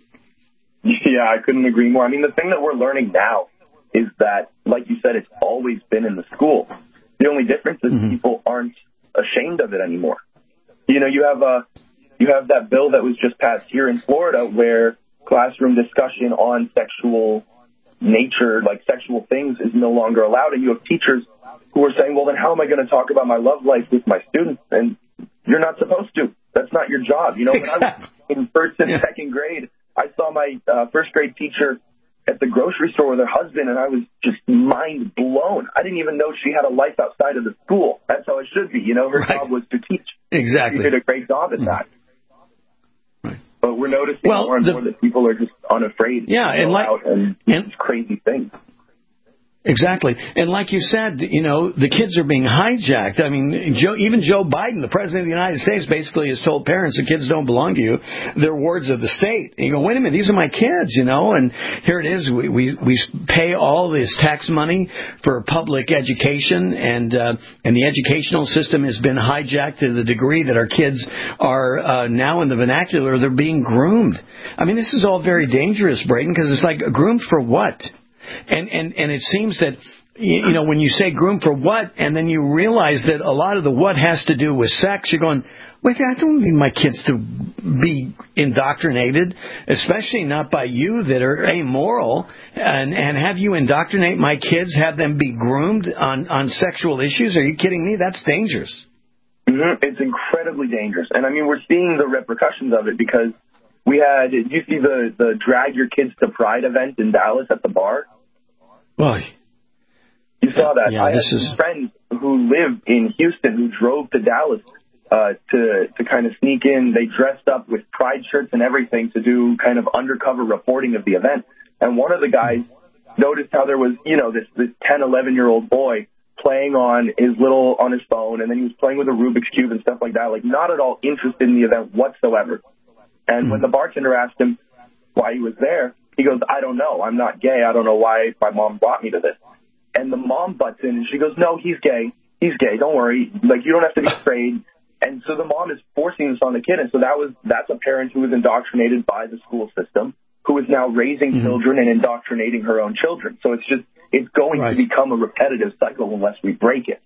Yeah, I couldn't agree more. I mean, the thing that we're learning now is that, like you said, it's always been in the school. The only difference is mm-hmm. people aren't ashamed of it anymore. You know, you have a, you have that bill that was just passed here in Florida where classroom discussion on sexual nature, like sexual things, is no longer allowed. And you have teachers who are saying, well, then how am I going to talk about my love life with my students? And you're not supposed to. That's not your job. You know, when I was in first and yeah. second grade, I saw my uh, first grade teacher at the grocery store with her husband, and I was just mind blown. I didn't even know she had a life outside of the school. That's how it should be. You know, her right. job was to teach. Exactly. She did a great job at that. Right. But we're noticing well, more and the, more that people are just unafraid yeah, to go and like, out and do these crazy things. Exactly. And like you said, you know, the kids are being hijacked. I mean, Joe, even Joe Biden, the president of the United States, basically has told parents the kids don't belong to you. They're wards of the state. And you go, wait a minute, these are my kids, you know, and here it is. We, we, we pay all this tax money for public education, and, uh, and the educational system has been hijacked to the degree that our kids are, uh, now in the vernacular, they're being groomed. I mean, this is all very dangerous, Braden, because it's like groomed for what? And, and, and it seems that, you know, when you say groom for what, and then you realize that a lot of the what has to do with sex, you're going, wait, I don't need my kids to be indoctrinated, especially not by you that are amoral, and, and have you indoctrinate my kids, have them be groomed on, on sexual issues? Are you kidding me? That's dangerous. Mm-hmm. It's incredibly dangerous. And, I mean, we're seeing the repercussions of it because we had, did you see the, the Drag Your Kids to Pride event in Dallas at the bar? Boy. You saw that. Yeah, I this had is... friends who live in Houston who drove to Dallas uh, to to kind of sneak in. They dressed up with pride shirts and everything to do kind of undercover reporting of the event. And one of the guys noticed how there was, you know, this this ten, eleven-year-old boy playing on his little on his phone, and then he was playing with a Rubik's Cube and stuff like that, like not at all interested in the event whatsoever. And mm-hmm. when the bartender asked him why he was there, he goes, I don't know. I'm not gay. I don't know why my mom brought me to this. And the mom butts in and she goes, no, he's gay. He's gay. Don't worry. Like, you don't have to be afraid. And so the mom is forcing this on the kid. And so that was, that's a parent who was indoctrinated by the school system, who is now raising mm-hmm. children and indoctrinating her own children. So it's just, it's going right. to become a repetitive cycle unless we break it.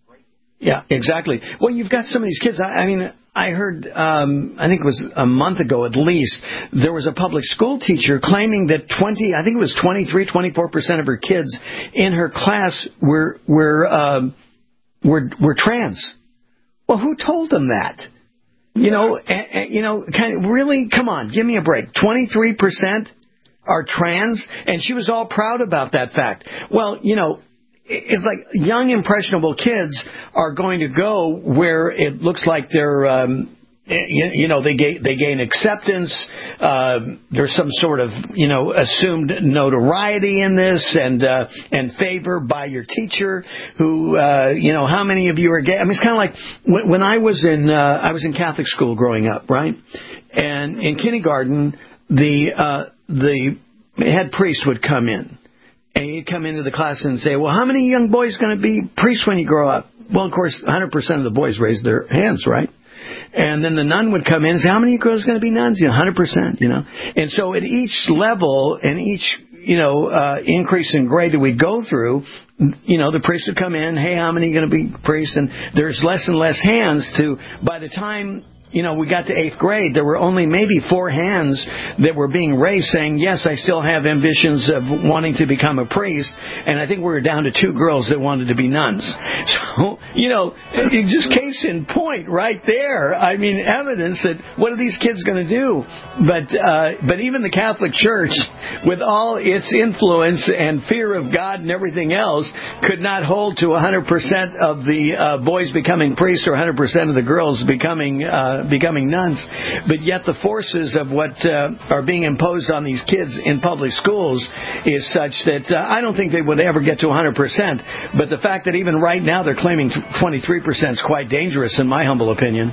Yeah, exactly. Well, you've got some of these kids. I, I mean, I heard, um, I think it was a month ago at least, there was a public school teacher claiming that twenty, I think it was twenty-three, twenty-four percent of her kids in her class were were um, were were trans. Well, who told them that? You know, a, a, you know, kind of really, come on, give me a break. twenty-three percent are trans, and she was all proud about that fact. Well, you know, it's like young, impressionable kids are going to go where it looks like they're, um, you, you know, they gain, they gain acceptance. Uh, there's some sort of, you know, assumed notoriety in this and uh, and favor by your teacher who, uh, you know, how many of you are gay? I mean, it's kind of like when, when I was in uh, I was in Catholic school growing up, right? And in kindergarten, the uh, the head priest would come in. And he'd come into the class and say, well, how many young boys are going to be priests when you grow up? Well, of course, one hundred percent of the boys raised their hands, right? And then the nun would come in and say, how many girls are going to be nuns? You know, one hundred percent, you know. And so at each level and each, you know, uh, increase in grade that we go through, you know, the priest would come in, hey, how many are going to be priests? And there's less and less hands to, by the time, you know, we got to eighth grade, there were only maybe four hands that were being raised saying, yes, I still have ambitions of wanting to become a priest. And I think we were down to two girls that wanted to be nuns. So, you know, just case in point right there. I mean, evidence that what are these kids going to do? But, uh, but even the Catholic Church, with all its influence and fear of God and everything else, could not hold to one hundred percent of the uh, boys becoming priests or one hundred percent of the girls becoming uh, becoming nuns. But yet the forces of what uh, are being imposed on these kids in public schools is such that uh, I don't think they would ever get to one hundred percent. But the fact that even right now they're claiming twenty-three percent is quite dangerous, in my humble opinion.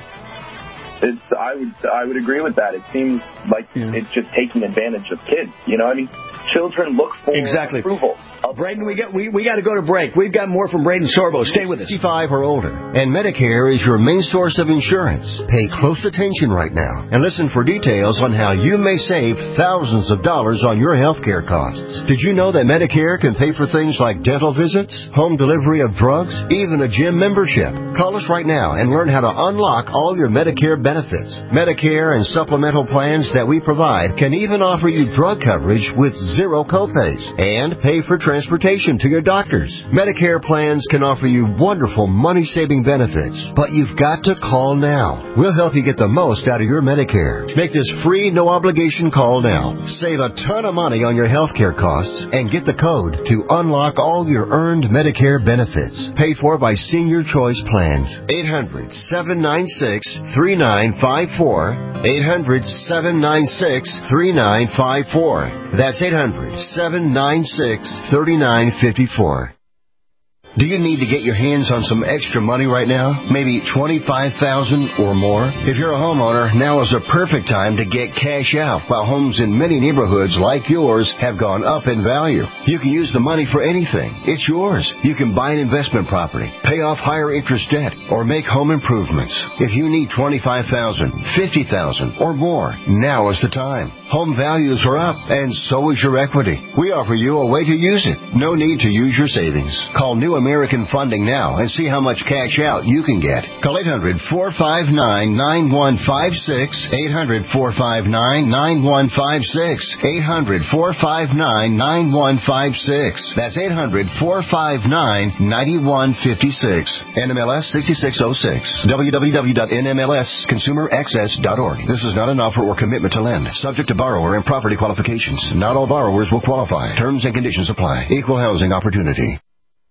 It's, I would I would agree with that. It seems like yeah. it's just taking advantage of kids. You know, I mean, children look for exactly. approval. Braden, we got we, we got to go to break. We've got more from Braden Sorbo. Stay with us. sixty-five or older, and Medicare is your main source of insurance. Pay close attention right now and listen for details on how you may save thousands of dollars on your health care costs. Did you know that Medicare can pay for things like dental visits, home delivery of drugs, even a gym membership? Call us right now and learn how to unlock all your Medicare benefits. Medicare and supplemental plans that we provide can even offer you drug coverage with zero copays and pay for transportation to your doctors. Medicare plans can offer you wonderful money-saving benefits, but you've got to call now. We'll help you get the most out of your Medicare. Make this free, no-obligation call now. Save a ton of money on your health care costs and get the code to unlock all your earned Medicare benefits. Paid for by Senior Choice Plans. eight hundred, seven nine six, three nine five four. eight hundred, seven nine six, three nine five four. That's eight hundred, seven nine six, three nine five four. Do you need to get your hands on some extra money right now? Maybe twenty-five thousand dollars or more? If you're a homeowner, now is the perfect time to get cash out while homes in many neighborhoods like yours have gone up in value. You can use the money for anything. It's yours. You can buy an investment property, pay off higher interest debt, or make home improvements. If you need twenty-five thousand dollars, fifty thousand dollars, or more, now is the time. Home values are up, and so is your equity. We offer you a way to use it. No need to use your savings. Call New American Funding now and see how much cash out you can get. Call eight hundred, four five nine, nine one five six, eight hundred, four five nine, nine one five six, eight hundred, four five nine, nine one five six. That's eight hundred, four five nine, nine one five six. N M L S six six zero six. w w w dot n m l s consumer access dot org. This is not an offer or commitment to lend. Subject to borrower and property qualifications. Not all borrowers will qualify. Terms and conditions apply. Equal housing opportunity.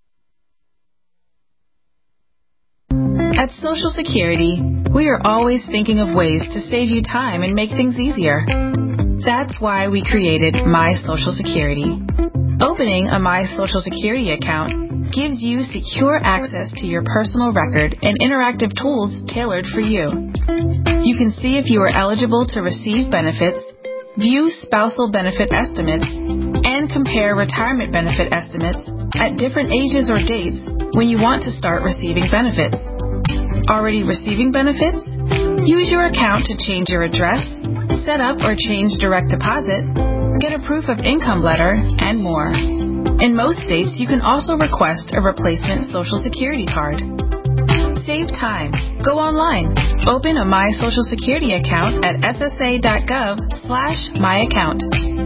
At Social Security, we are always thinking of ways to save you time and make things easier. That's why we created My Social Security. Opening a My Social Security account gives you secure access to your personal record and interactive tools tailored for you. You can see if you are eligible to receive benefits, view spousal benefit estimates, and compare retirement benefit estimates at different ages or dates when you want to start receiving benefits. Already receiving benefits? Use your account to change your address, set up or change direct deposit, get a proof of income letter, and more. In most states, you can also request a replacement Social Security card. Save time. Go online. Open a My Social Security account at s s a dot gov slash my account.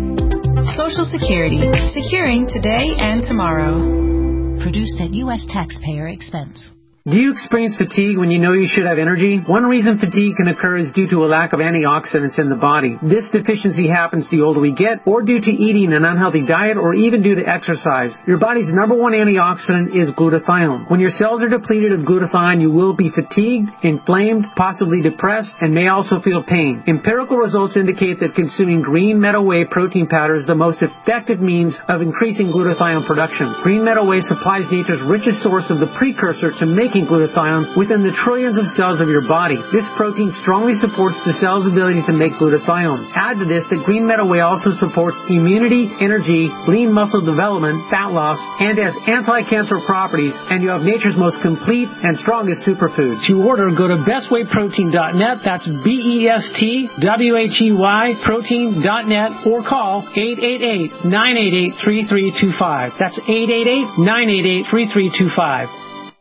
Social Security. Securing today and tomorrow. Produced at U S taxpayer expense. Do you experience fatigue when you know you should have energy? One reason fatigue can occur is due to a lack of antioxidants in the body. This deficiency happens the older we get, or due to eating an unhealthy diet, or even due to exercise. Your body's number one antioxidant is glutathione. When your cells are depleted of glutathione, you will be fatigued, inflamed, possibly depressed, and may also feel pain. Empirical results indicate that consuming green meadow whey protein powder is the most effective means of increasing glutathione production. Green meadow whey supplies nature's richest source of the precursor to make glutathione within the trillions of cells of your body. This protein strongly supports the cell's ability to make glutathione. Add to this that green meadow whey also supports immunity, energy, lean muscle development, fat loss, and has anti-cancer properties, and you have nature's most complete and strongest superfood. To order, go to best whey protein dot net. That's B E S T W H E Y protein dot net, or call eight eight eight, nine eight eight, three three two five. That's eight eight eight, nine eight eight, three three two five.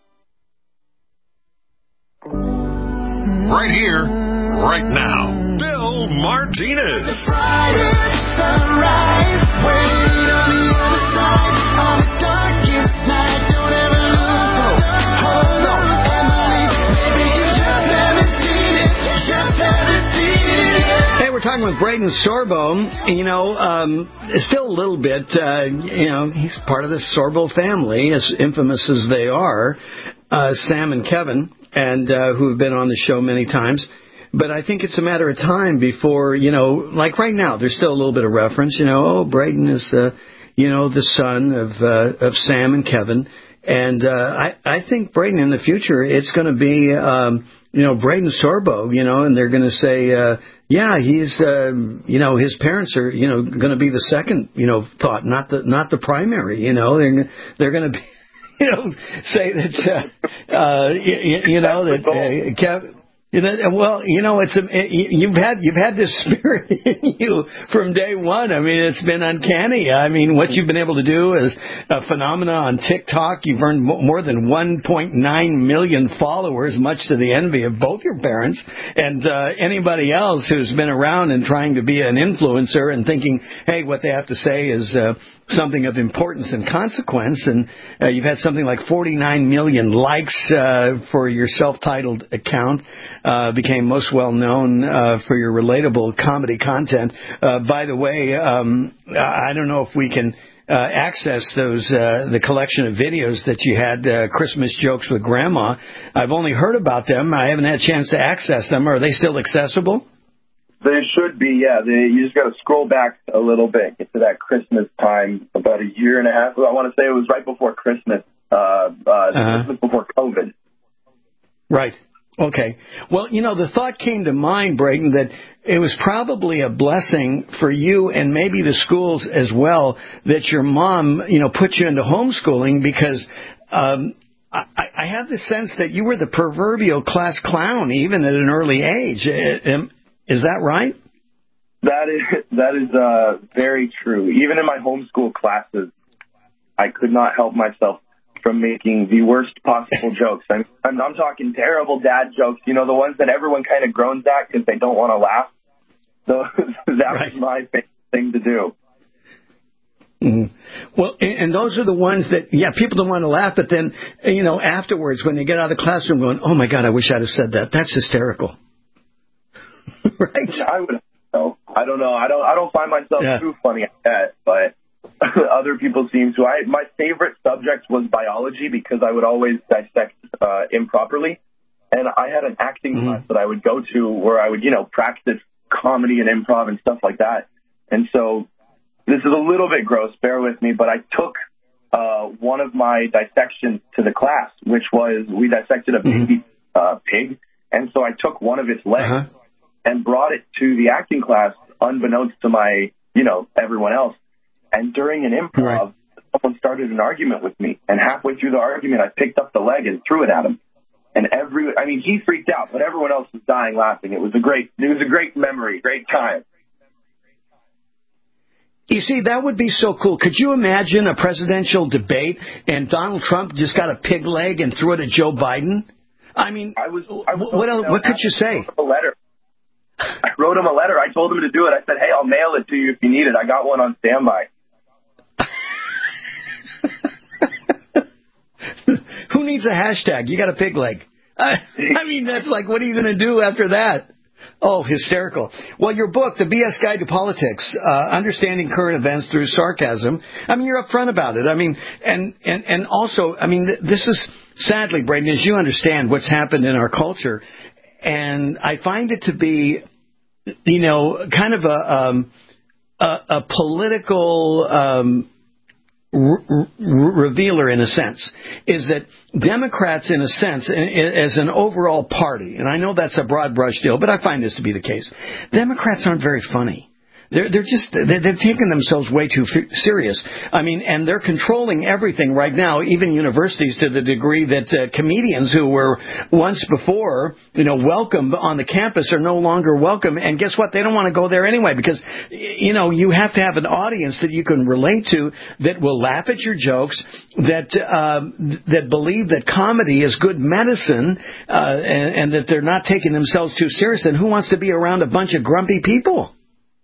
Right here, right now, Bill Martinez. Hey, we're talking with Braden Sorbo. You know, um, still a little bit, uh, you know, he's part of the Sorbo family, as infamous as they are, uh, Sam and Kevin, and uh, who have been on the show many times. But I think it's a matter of time before, you know, like right now, there's still a little bit of reference, you know, oh, Braden is, uh, you know, the son of uh, of Sam and Kevin. And uh, I, I think Braden in the future, it's going to be, um, you know, Braden Sorbo, you know, and they're going to say, uh, yeah, he's, uh, you know, his parents are, you know, going to be the second, you know, thought, not the not the primary, you know, they're, they're going to be. You know, say that, uh, uh, you, you know, that, uh, Kev, you know, well, you know, it's, a, it, you've had, you've had this spirit in you from day one. I mean, it's been uncanny. I mean, what you've been able to do is a phenomena on TikTok. You've earned more than one point nine million followers, much to the envy of both your parents and, uh, anybody else who's been around and trying to be an influencer and thinking, hey, what they have to say is, uh, something of importance and consequence, and uh, you've had something like forty-nine million likes uh, for your self-titled account, uh, became most well-known uh, for your relatable comedy content. Uh, by the way, um, I don't know if we can uh, access those, uh, the collection of videos that you had, uh, Christmas Jokes with Grandma. I've only heard about them. I haven't had a chance to access them. Are they still accessible? They should be, yeah. They, you just got to scroll back a little bit, get to that Christmas time, about a year and a half ago. I want to say it was right before Christmas. uh, uh, Uh-huh. this was before COVID. Right. Okay. Well, you know, the thought came to mind, Brayden, that it was probably a blessing for you and maybe the schools as well that your mom, you know, put you into homeschooling because um, I, I have the sense that you were the proverbial class clown even at an early age. Is that right? That is that is uh, very true. Even in my homeschool classes, I could not help myself from making the worst possible jokes. I'm, I'm, I'm talking terrible dad jokes, you know, the ones that everyone kind of groans at because they don't want to laugh. So that right. was my favorite thing to do. Mm-hmm. Well, and those are the ones that, yeah, people don't want to laugh, but then, you know, afterwards when they get out of the classroom going, oh, my God, I wish I'd have said that. That's hysterical. Right? I would know. I don't know. I don't, I don't find myself yeah. too funny at that, but other people seem to. I my favorite subject was biology because I would always dissect uh, improperly, and I had an acting mm-hmm. class that I would go to where I would, you know, practice comedy and improv and stuff like that. And so this is a little bit gross. Bear with me, but I took uh, one of my dissections to the class, which was we dissected a baby mm-hmm. uh, pig, and so I took one of its legs uh-huh. and brought it to the acting class, unbeknownst to my, you know, everyone else. And during an improv, right. someone started an argument with me. And halfway through the argument, I picked up the leg and threw it at him. And every, I mean, he freaked out, but everyone else was dying laughing. It was a great, it was a great memory, great time. You see, that would be so cool. Could you imagine a presidential debate and Donald Trump just got a pig leg and threw it at Joe Biden? I mean, I was, I was what else, what could you say? A letter. I wrote him a letter. I told him to do it. I said, hey, I'll mail it to you if you need it. I got one on standby. Who needs a hashtag? You got a pig leg. I, I mean, that's like, what are you going to do after that? Oh, hysterical. Well, your book, The B S Guide to Politics, uh, Understanding Current Events Through Sarcasm, I mean, you're upfront about it. I mean, and, and, and also, I mean, this is, sadly, Brayden, as you understand what's happened in our culture, and I find it to be, you know, kind of a, um, a, a political um Re- re- revealer in a sense, is that Democrats in a sense, as an overall party, and I know that's a broad brush deal, but I find this to be the case, Democrats aren't very funny. They're, they're just, they've taken themselves way too f- serious. I mean, and they're controlling everything right now, even universities, to the degree that uh, comedians who were once before, you know, welcome on the campus are no longer welcome. And guess what? They don't want to go there anyway because, you know, you have to have an audience that you can relate to that will laugh at your jokes, that, um, that believe that comedy is good medicine, uh, and, and that they're not taking themselves too serious. And who wants to be around a bunch of grumpy people?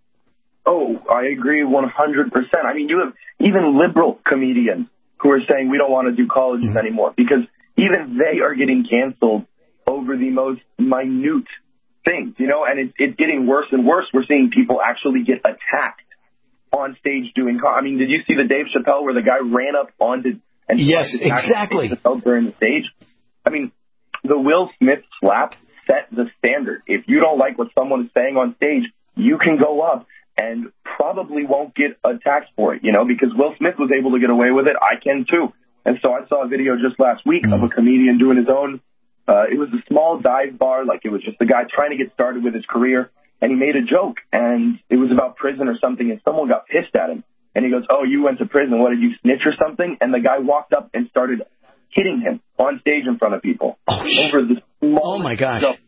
Oh, I agree one hundred percent. I mean, you have even liberal comedians who are saying we don't want to do colleges mm-hmm. anymore because even they are getting canceled over the most minute things, you know, and it's, it's getting worse and worse. We're seeing people actually get attacked on stage doing co- I mean, did you see the Dave Chappelle where the guy ran up onto and yes, exactly during the stage? I mean, the Will Smith slap set the standard. If you don't like what someone is saying on stage, you can go up and probably won't get attacked for it, you know, because Will Smith was able to get away with it. I can too. And so I saw a video just last week mm-hmm. of a comedian doing his own. Uh, it was a small dive bar, like it was just a guy trying to get started with his career. And he made a joke, and it was about prison or something, and someone got pissed at him. And he goes, oh, you went to prison. What, did you snitch or something? And the guy walked up and started hitting him on stage in front of people. Oh, over the oh my gosh. Joke.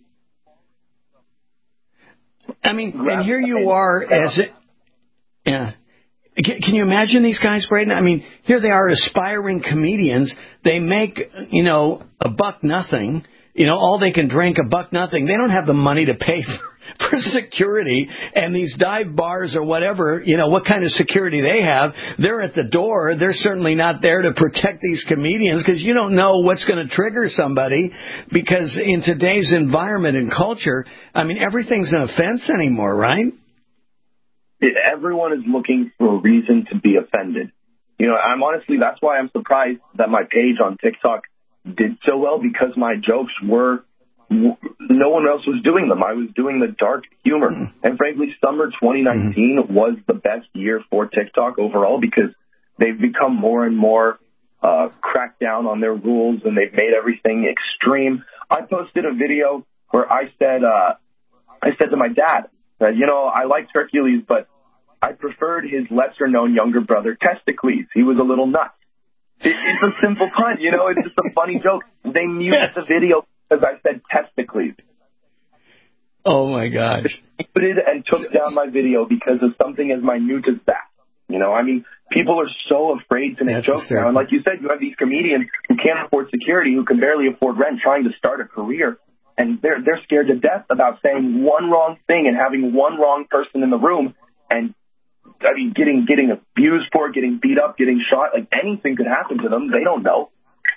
I mean, and here you are as it, yeah. Can you imagine these guys, Brayden? I mean, here they are, aspiring comedians. They make, you know, a buck nothing. You know, all they can drink, a buck nothing. They don't have the money to pay for, for security. And these dive bars or whatever, you know, what kind of security they have, they're at the door. They're certainly not there to protect these comedians because you don't know what's going to trigger somebody. Because in today's environment and culture, I mean, everything's an offense anymore, right? Everyone is looking for a reason to be offended. You know, I'm honestly, that's why I'm surprised that my page on TikTok did so well, because my jokes were, no one else was doing them. I was doing the dark humor. Mm-hmm. And frankly, summer twenty nineteen mm-hmm. was the best year for TikTok overall because they've become more and more uh, cracked down on their rules and they've made everything extreme. I posted a video where I said, uh, I said to my dad that, you know, I liked Hercules, but I preferred his lesser-known younger brother, Testicles. He was a little nuts. It, it's a simple pun, you know, it's just a funny joke. They muted the video because I said Testicles. Oh, my gosh. They muted and took down my video because of something as minute as that. You know, I mean, people are so afraid to make That's jokes now. And like you said, you have these comedians who can't afford security, who can barely afford rent, trying to start a career. And they're, they're scared to death about saying one wrong thing and having one wrong person in the room and, I mean, getting getting abused for it, getting beat up, getting shot. Like, anything could happen to them. They don't know.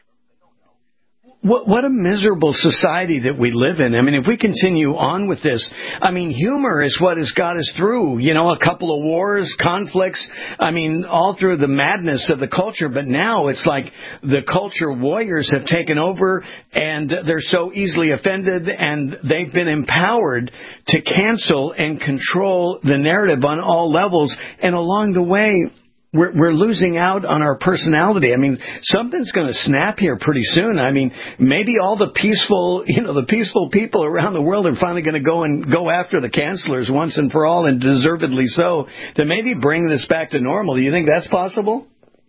What, what a miserable society that we live in. I mean, if we continue on with this, I mean, humor is what has got us through, you know, a couple of wars, conflicts, I mean, all through the madness of the culture. But now it's like the culture warriors have taken over and they're so easily offended and they've been empowered to cancel and control the narrative on all levels. And along the way, We're, we're losing out on our personality. I mean, something's going to snap here pretty soon. I mean, maybe all the peaceful, you know, the peaceful people around the world are finally going to go and go after the cancelers once and for all, and deservedly so, to maybe bring this back to normal. Do you think that's possible?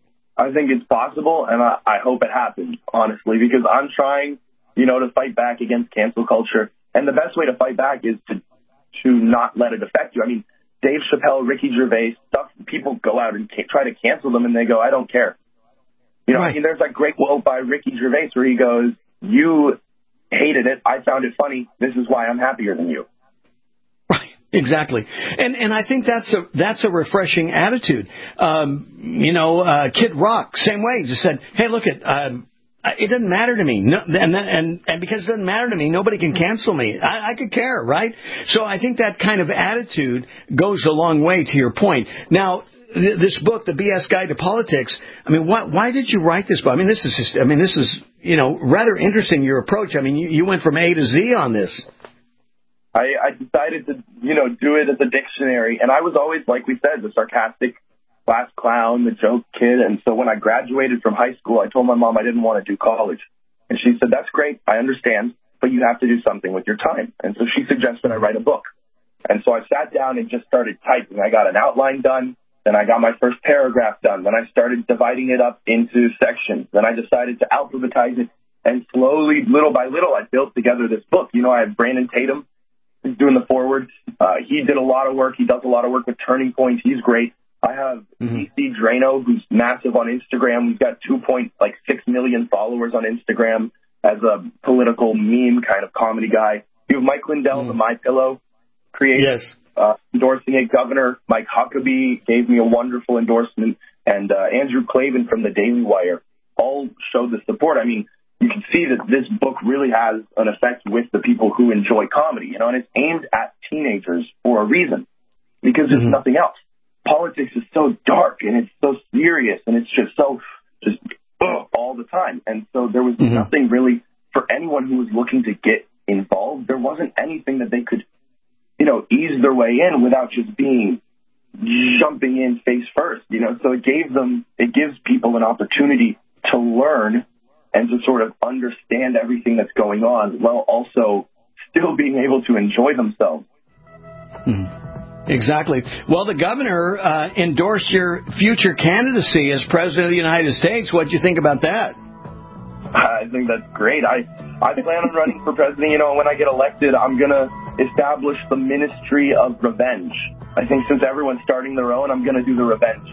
I think it's possible, and I, I hope it happens, honestly, because I'm trying, you know, to fight back against cancel culture. And the best way to fight back is to to not let it affect you. I mean, Dave Chappelle, Ricky Gervais, stuff, people go out and ca- try to cancel them, and they go, I don't care. You know, right. I mean, there's that great quote by Ricky Gervais where he goes, you hated it, I found it funny, this is why I'm happier than you. Right, exactly. And and I think that's a that's a refreshing attitude. Um, you know, uh, Kid Rock, same way, just said, hey, look, it, um, it doesn't matter to me. No, and, and and because it doesn't matter to me, nobody can cancel me. I, I could care, right? So I think that kind of attitude goes a long way to your point. Now, th- this book, The B S Guide to Politics, I mean, why, why did you write this book? I mean, this is just, I mean, this is, you know, rather interesting, your approach. I mean, you, you went from A to Z on this. I, I decided to, you know, do it as a dictionary. And I was always, like we said, the sarcastic class clown, the joke kid. And so when I graduated from high school, I told my mom I didn't want to do college. And she said, that's great, I understand, but you have to do something with your time. And so she suggested I write a book. And so I sat down and just started typing. I got an outline done. Then I got my first paragraph done. Then I started dividing it up into sections. Then I decided to alphabetize it. And slowly, little by little, I built together this book. You know, I have Brandon Tatum who's doing the forward. Uh, he did a lot of work. He does a lot of work with Turning Point. He's great. I have mm-hmm. D C Drano, who's massive on Instagram. We've got two point like six million followers on Instagram as a political meme kind of comedy guy. You have Mike Lindell, mm. the My Pillow creator, yes. uh, endorsing it. Governor Mike Huckabee gave me a wonderful endorsement, and uh, Andrew Klavan from the Daily Wire all showed the support. I mean, you can see that this book really has an effect with the people who enjoy comedy, you know, and it's aimed at teenagers for a reason, because there's mm-hmm. nothing else. Politics is so dark and it's so serious and it's just so just ugh, all the time. And so there was mm-hmm. nothing really for anyone who was looking to get involved. There wasn't anything that they could, you know, ease their way in without just being jumping in face first, you know. So it gave them, it gives people an opportunity to learn and to sort of understand everything that's going on while also still being able to enjoy themselves. Mm-hmm. Exactly. Well, the governor uh, endorsed your future candidacy as president of the United States. What do you think about that? I think that's great. I, I plan on running for president. You know, when I get elected, I'm going to establish the Ministry of Revenge. I think since everyone's starting their own, I'm going to do the revenge.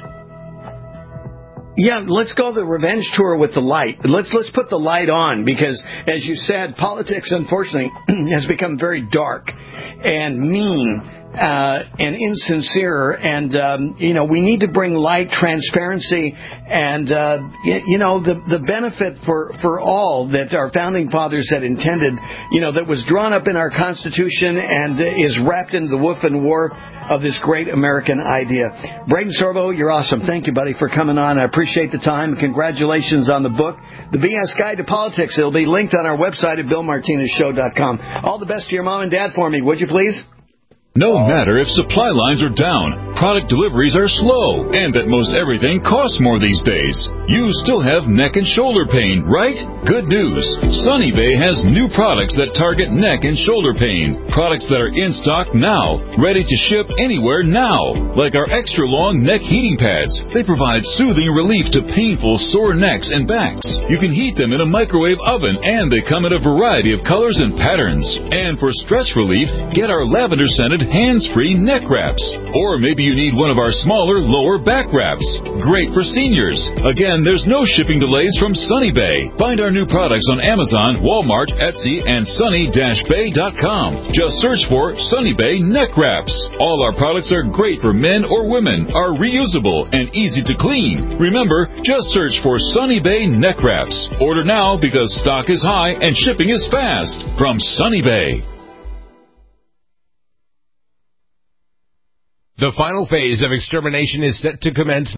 Yeah, let's go the revenge tour with the light. Let's let's put the light on, because, as you said, politics, unfortunately, has become very dark and mean. Uh, and insincere, and um, you know, we need to bring light, transparency, and uh, y- you know, the the benefit for for all that our founding fathers had intended. You know, that was drawn up in our Constitution and is wrapped into the woof and warp of this great American idea. Braden Sorbo, you're awesome. Thank you, buddy, for coming on. I appreciate the time. Congratulations on the book, The B S Guide to Politics. It'll be linked on our website at bill martinez show dot com. All the best to your mom and dad for me, would you please? No matter if supply lines are down, product deliveries are slow, and that most everything costs more these days, You still have neck and shoulder pain, right? Good news. Sunny Bay has new products that target neck and shoulder pain. Products that are in stock now, ready to ship anywhere now. Like our extra long neck heating pads. They provide soothing relief to painful sore necks and backs. You can heat them in a microwave oven, and they come in a variety of colors and patterns. And for stress relief, get our lavender scented hands-free neck wraps. Or maybe you need one of our smaller lower back wraps. Great for seniors. Again, there's no shipping delays from Sunny Bay. Find our new products on Amazon, Walmart, Etsy, and sunny dash bay dot com. Just search for Sunny Bay Neck Wraps. All our products are great for men or women, are reusable, and easy to clean. Remember, just search for Sunny Bay Neck Wraps. Order now because stock is high and shipping is fast. From Sunny Bay. The final phase of extermination is set to commence